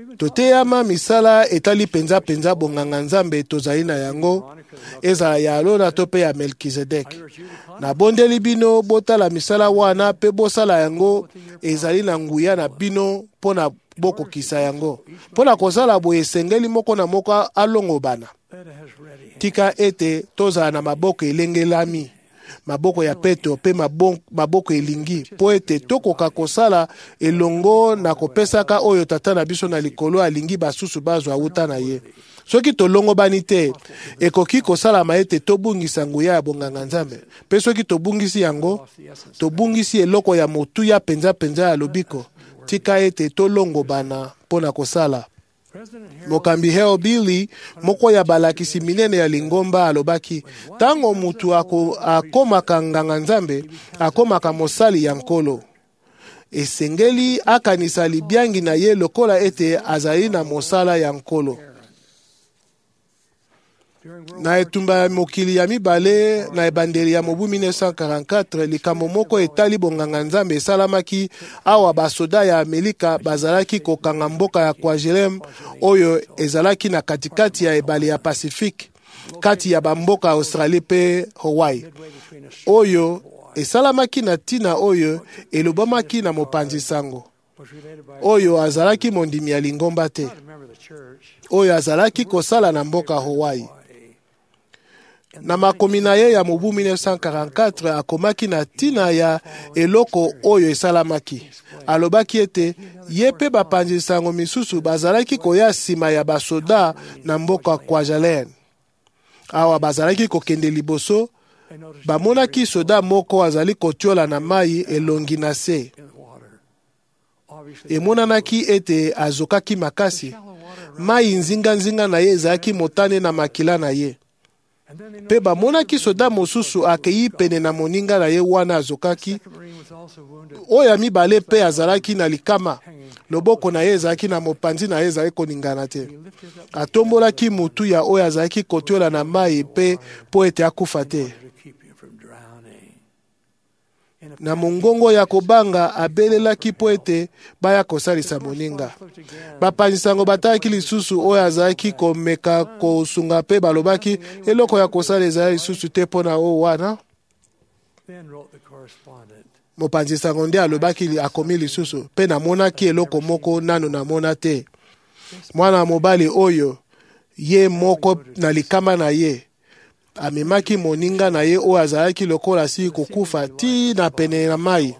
toteyama misala etali penza penza bonganga nzambe tozali na yango ezala ya Alona to pe ya Melkizedek. Na bondeli bino botala misala wana pe bosala yango ezali na nguya na bino pona bokokisa yango. Pona kozala boye esengeli moko na moko alongo bana. Tika ete tozala na maboko elengelami, maboko ya peto pe maboko elingi po ete tokoka kosala elongo na kopesaka oyo tata na biso na likolo alingi basusu bazwa uta na ye. Soki tolongo bani te ekoki kosalama ete tobungisa nguya ya bonganga nzambe. Pe soki tobungisi yango tobungisi eloko ya motuya penza penza ya lobiko. Tika ete tolongo bana pona kosala. Mokambi Heo Billy moko ya balakisi minene ya Lingomba alobaki tango mutu ako akomaka nganga nzambe akomaka mosali ya nkolo. Esengeli akanisa libiangi na ye lokola ete azali na mosala ya nkolo. Na etumba ya mokili ya mibale na ebandeli ya mobu mille neuf cent quarante-quatre likambo moko etali bonganga nzambe esalamaki awa basoda ya Amerika bazalaki kokanga mboka ya Kwajalein oyo ezalaki na katikati ya ebale ya Pacifique kati ya bamboka Australie pe Hawaii oyo esalamaki na tina oyo elobamaki na mopanzi sango oyo azalaki mondimi ya Lingomba te oyo azalaki kosala na mboka Hawaii. Na makomi na ye ya mobu mille neuf cent quarante-quatre akomaki na tina ya eloko oyo esalamaki. Alobaki ete ye pe bapanzi sango misusu bazalaki koya sima ya basoda na mboka Kwajalein. Awa bazalaki kokende liboso bamonaki soda moko azali kotiola na mai elongi na se. Emonanaki ete azokaki makasi. Mai nzinga nzinga na ye ezalaki motane na makila na ye. Pe bamonaki soda mosusu akei pene na moninga na ye wana azokaki. Oya mibale pe azalaki na likama. Loboko na ye ezalaki na mopanzi na ye ezalaki koningana te. Atombolaki mutu ya oyo azalaki kotiola na mai pe po ete akufa te. Na mongongo ya kobanga abelelaki po ete baya kosalisa moninga. Bapanzi sango batalaki lisusu oyo azalaki komeka kosunga pe balobaki eloko ya kosala ezali lisusu te pona o wana. Mopanzi sango nde alobaki akomi lisusu pe namonaki eloko moko nano namona te. Mwana mobali oyo ye moko na likama na ye amemaki moninga na ye oyo azalaki lokola si kokufa ti na pene na mai.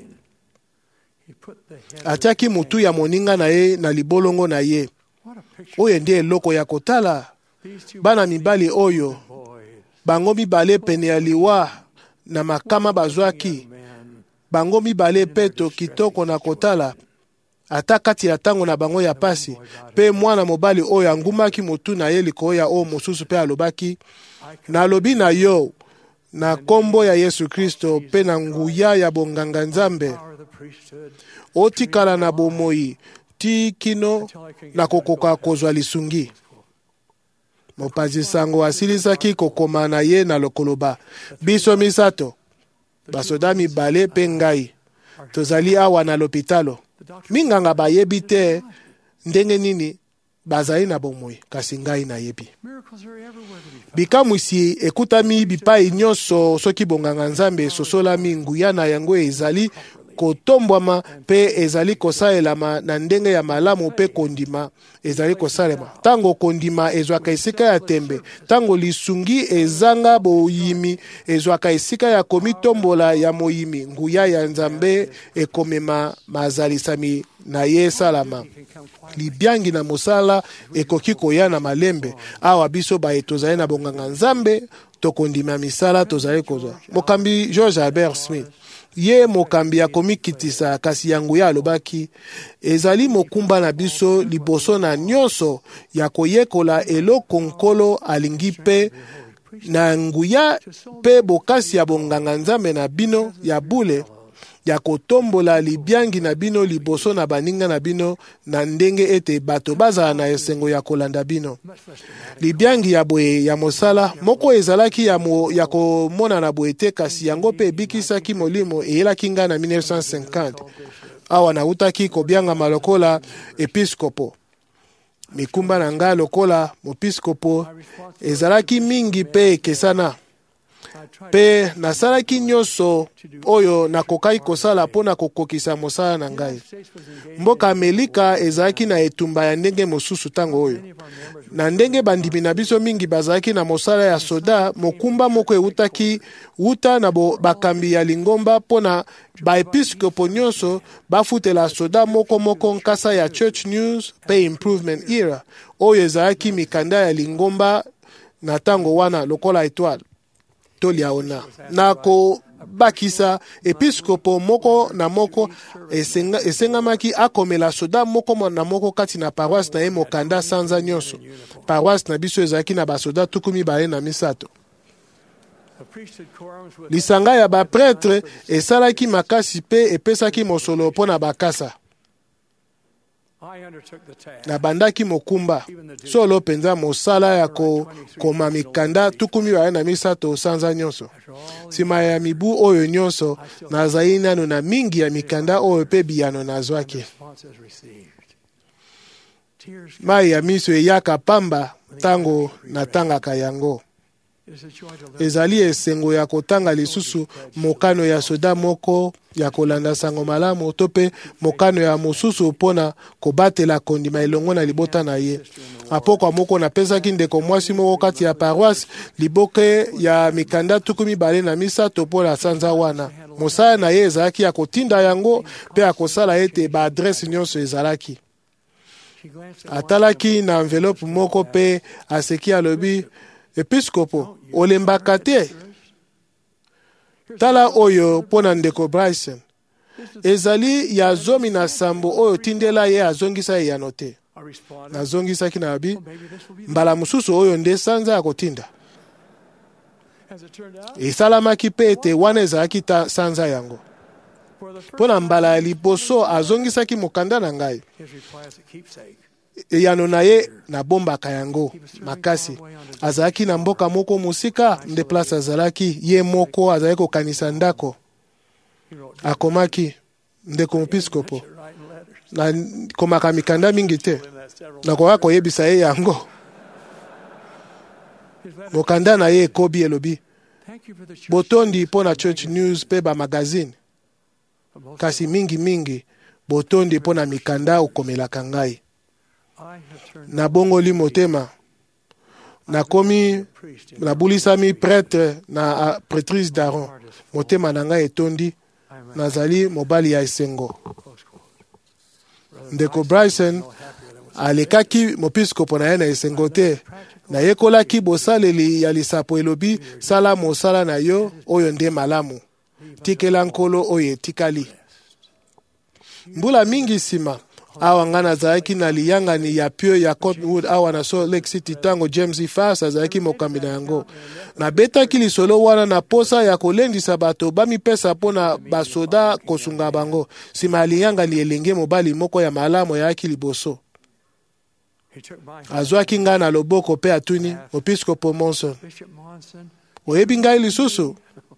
Atiaki mutu ya moninga na ye na libolongo na ye. Oyo nde eloko ya kotala. Bana mibali oyo bango mibale pene ya liwa na makama bazwaki. Bango mibale peto kitoko na kotala. Ata kati ya tango na bango ya pasi. Pe mwana mobali oyo angumaki mutu na ye likolo ya o mosusu pe alobaki na lobi na yo na kombo ya Yesu Kristo pe na nguya ya bonganga nzambe otikala na bomoi ti kino na kokoka kozwa lisungi. Mopanzi sango asilisaki kokoma na ye na lokoloba biso misato basoda mibale pe ngai tozali awa na lopitalo. Minganga bayebi te ndenge nini bazali na bomoi kasi ngai na yebi. Bikamwisi ekutami bipai nyonso soki bonganga nzambe sosolami nguya na yango ezali kotombwama pe ezali kosalema na ndenge ya malamu pe kondima ezali kosalema. Tango kondima ezwaka esika ya tembe, tango lisungi ezanga boyimi ezwaka esika ya komitombola ya moyimi, nguya ya nzambe ekomema mazalisami na ye salama. Libiangi na mosala ekoki koya na malembe awa biso ba etozali na bonganga nzambe tokondima misala tozali kozwa. Mokambi George Albert Smith ye mokambi ya komikitisa kasi yangu ya alobaki ezali mokumba na biso liboso na nyonso ya koyekola eloko nkolo alingi pe na nguya pe bokasi ya bonganga nzambe na bino ya bule ya kotombola libiangi na bino liboso na baninga na bino na ndenge ete bato bazala na esengo ya kolanda bino. Libiangi ya boye ya mosala moko ezalaki ya, mo, ya komona na boye te kasi yango pe bikisaki molimo eyelaki nga na mille neuf cent cinquante awa na utaki kobianga malokola episkopo. mikumba na nga lokola mopiskopo ezalaki mingi pe ekesana pe nasalaki nyonso oyo nakokaki kosala mpo na kokokisa mosala na ngai. Mboka Amerika ezalaki na etumba ya ndenge mosusu ntango oyo. Na ndenge bandimi na biso mingi bazalaki na mosala ya soda, mokumba moko eutaki wuta na bakambi ya lingomba mpo na baepiskopo nyonso bafutela soda moko moko nkasa ya Church News pe Improvement Era oyo ezalaki mikanda ya lingomba na ntango wana lokola Etoile tolia ona. Na ko bakisa episkopo moko na moko esenga, esengamaki akomela soda moko na moko kati na paroisse na ye mokanda sanza nyonso. Paroisse na biso ezalaki na basoda tukumi baye na misato. Lisanga ya bapretre esalaki makasi pe epesaki mosolo mpo na bakasa. Na bandaki mokumba solo penza mosala ya ko koma mikanda tukumi baye na misato sanza nyonso. Sima ya mibu oyo nyonso nazali nano na mingi ya mikanda oyo pe biyano nazwaki. Mai ya miso eyaka pamba tango natangaka yango. Ezali esengo ya kotanga lisusu mokano ya soda moko ya kolanda sango malamu to pe mokano ya mosusu mpona kobatela kondima elongo na libota na ye. Apokwa moko napesaki ndeko mwasi moko kati ya paroisse liboke ya mikanda tukumi bale na misato mpona sanza wana. Mosala na ye ezalaki ya kotinda yango pe akosala ete ba adresse nyonso ezalaki. Atalaki na envelope moko pe aseki alobi, episkopo olembaka te. Tala oyo pona ndeko Bryson. Ezali ya zomi na sambo oyo tindela ye azongisa ye yano te. Nazongisaki na abi, mbala mususu oyo nde sanza ya kotinda. Esalamaki pe ete wana ezalaki sanza yango. Pona mbala ya liboso azongisaki mokanda na ngai. Yano na ye na bomba kayango makasi. Azalaki na mboka moko musika nde place azalaki ye moko azalaki kokanisa ndako. Akomaki ndeko mpiskopo na komaka mikanda mingi te na koka koyebisa ye yango. Mokanda na ye ekobi elobi, botondi mpo na Church News pe ba magazine, kasi mingi mingi botondi mpo na mikanda okomelaka ngai. Na bongoli motema nakomi nabulisami prêtre na prêtrice d'Aaron. Motema na ngai etondi nazali mobali ya esengo. Ndeko Bryson alekaki mopiskopo na ye na esengo te. Na yekolaki bosaleli ya lisapo elobi, sala mosala na yo oyo nde malamu, tikela nkolo oyo etikali. Mbula mingi sima awa nga nazalaki na liyangani ya pio ya Cottonwood awa na Salt Lake City tango James E. Fass azalaki mokambi na yango. Nabetaki lisolo wana na posa ya kolendisa bato bamipesa mpona basoda kosunga bango. Sima liyangani elenge mobali moko ya malamu yaki liboso. Azwaki nga na loboko pe atuni, Episkopo Monson, oyebi ngai lisusu?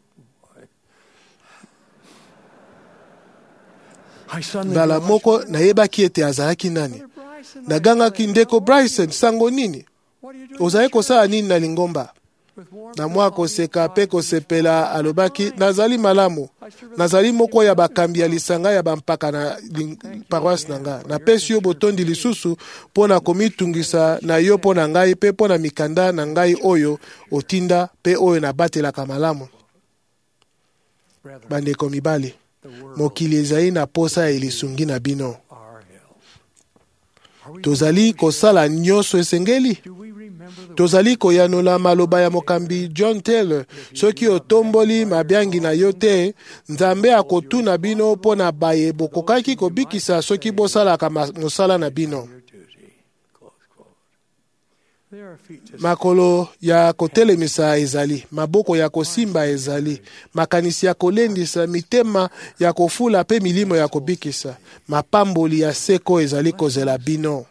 Mbala moko nayebaki ete azalaki nani. Nagangaki, ndeko Bryson, sango nini? Ozali kosala nini na lingomba? Na mwa koseka pe kosepela alobaki, nazali malamu. Nazali moko ya bakambi ya lisanga ya bampaka na paroisse na nga. Napesi yo botondi lisusu pona komitungisa na yo pona ngai pe pona mikanda na ngai oyo otinda pe oyo nabatelaka malamu. Bandeko mibali, mokili ezali na posa ya elisungi na bino. Tozali kosala nyonso esengeli? Tozali koyanola maloba ya mokambi John Taylor, soki otomboli mabiangi na yo te, Nzambe akotuna bino pona baye bokokaki kobikisa soki bosalaka mosala na bino. Makolo ya kotelemisa ezali, maboko ya kosimba ezali, makanisi ya kolendisa, mitema ya kofula pe milimo ya kobikisa, mapamboli ya seko ezali kozela bino.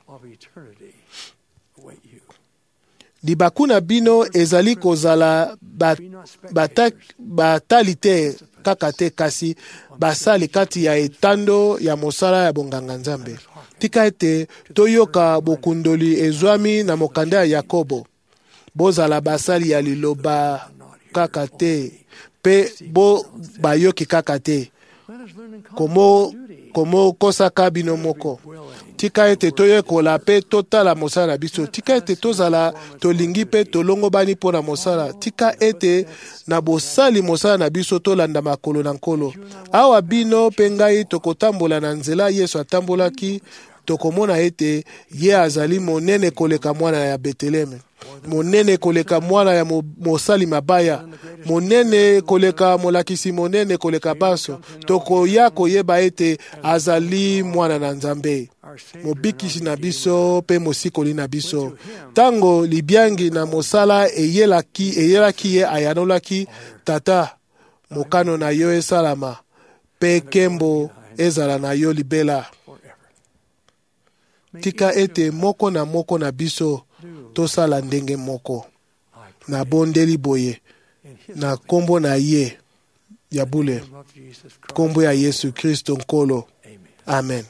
Libaku na bino ezali kozala batali bat, te kaka te kasi basali kati ya etando ya mosala ya bonganga Nzambe. tika ete toyoka bokundoli ezwami na mokanda ya Yakobo. Bozala basali ya liloba kaka te, pe bo bayoki kaka te. Komo komo kosaka bino moko. Tika ete toyekola pe totala mosala biso. Tika ete tozala tolingi pe tolongo bani pona mosala. Tika ete na bosali mosala na biso tolanda makolo na nkolo. Awa bino pe ngai tokotambola na nzela Yesu atambolaki, tokomona ete ye azali monene koleka mwana ya Beteleme. Monene koleka mwana ya mosali mabaya. Monene koleka molakisi monene koleka baso. Tokoya koyeba ete azali mwana na Nzambe. Mobikisi na biso pe mosikoli na biso. Tango libiangi na mosala eyelaki eyelaki ye ayanolaki, tata mokano na yo esalama pe kembo ezala na yo libela. Tika ete moko na moko na biso tosala ndenge moko. Na bondeli boye na kombo na ye ya bule, kombo ya Yesu Kristo nkolo. Amen.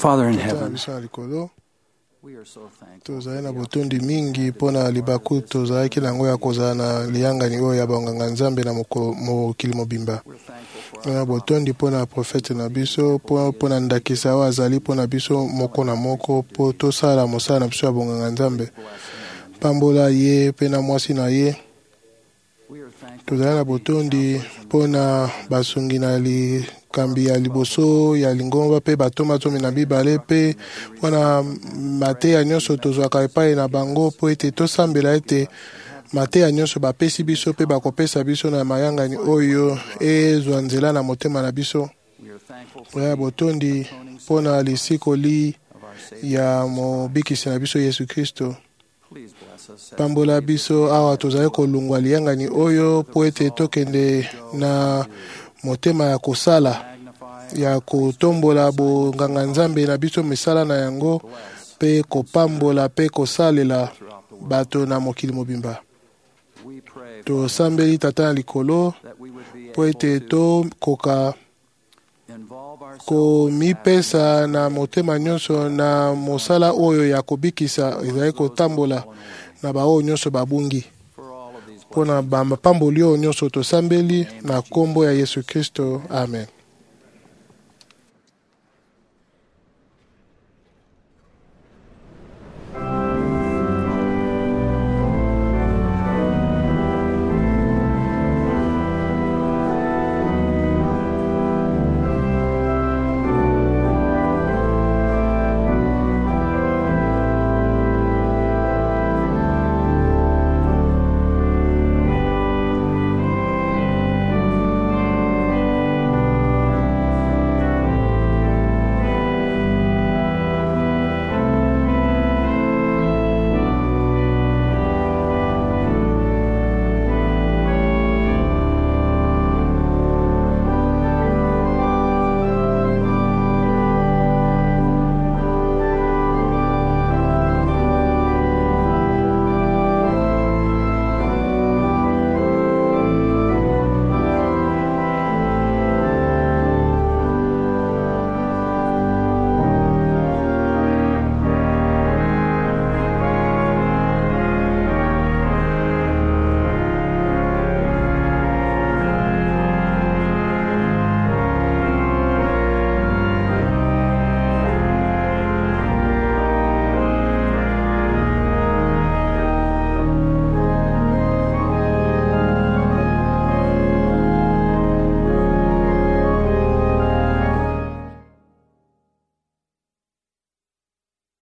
Father in Tata na heaven, biso na likolo we are so thankful. tozali na botondi mingi mpona libaku tozalaki nango ya kozala na liyangani oyo ya banganga nzambe na moko- mokili mobimba. We're thankful for na botondi mpona profete na biso mpo- mpona ndakisa oyo azali mpona biso moko na moko mpo tosala mosala na biso ya bonganga nzambe. Pambola ye mpe na mwasi na ye. we are thankful Tozali na botondi mpona basungi na likambi ya liboso ya lingomba mpe batomatomi na bibale mpe mpona mateya nyonso tozwaka epai na bango mpo ete tosambela ete mateya nyonso bapesi biso mpe bakopesa biso na mayangani oyo ezwa nzela na motema na biso. we are thankful for Tozali na botondi mpona lisikoli of our Savior. ya mobikisi na biso Yesu Kristo. Please bless us as Pambola biso awa tozali kolungwa liyangani oyo mpo ete tokende na motema ya kosala magnify ya kotombola bonganga nzambe na biso misala na yango mpe kopambola mpe kosalela bato na mokili mobimba. we pray Tosambeli Tata na likolo that we would be mpo able ete to tokoka involve ourselves komipesa na motema nyonso na mosala oyo ya kobikisa ezali kotambola na baoyo nyonso babungi. for all of these Mpona bamapamboli oyo nyonso tosambeli na kombo ya Yesu Kristo. Amen.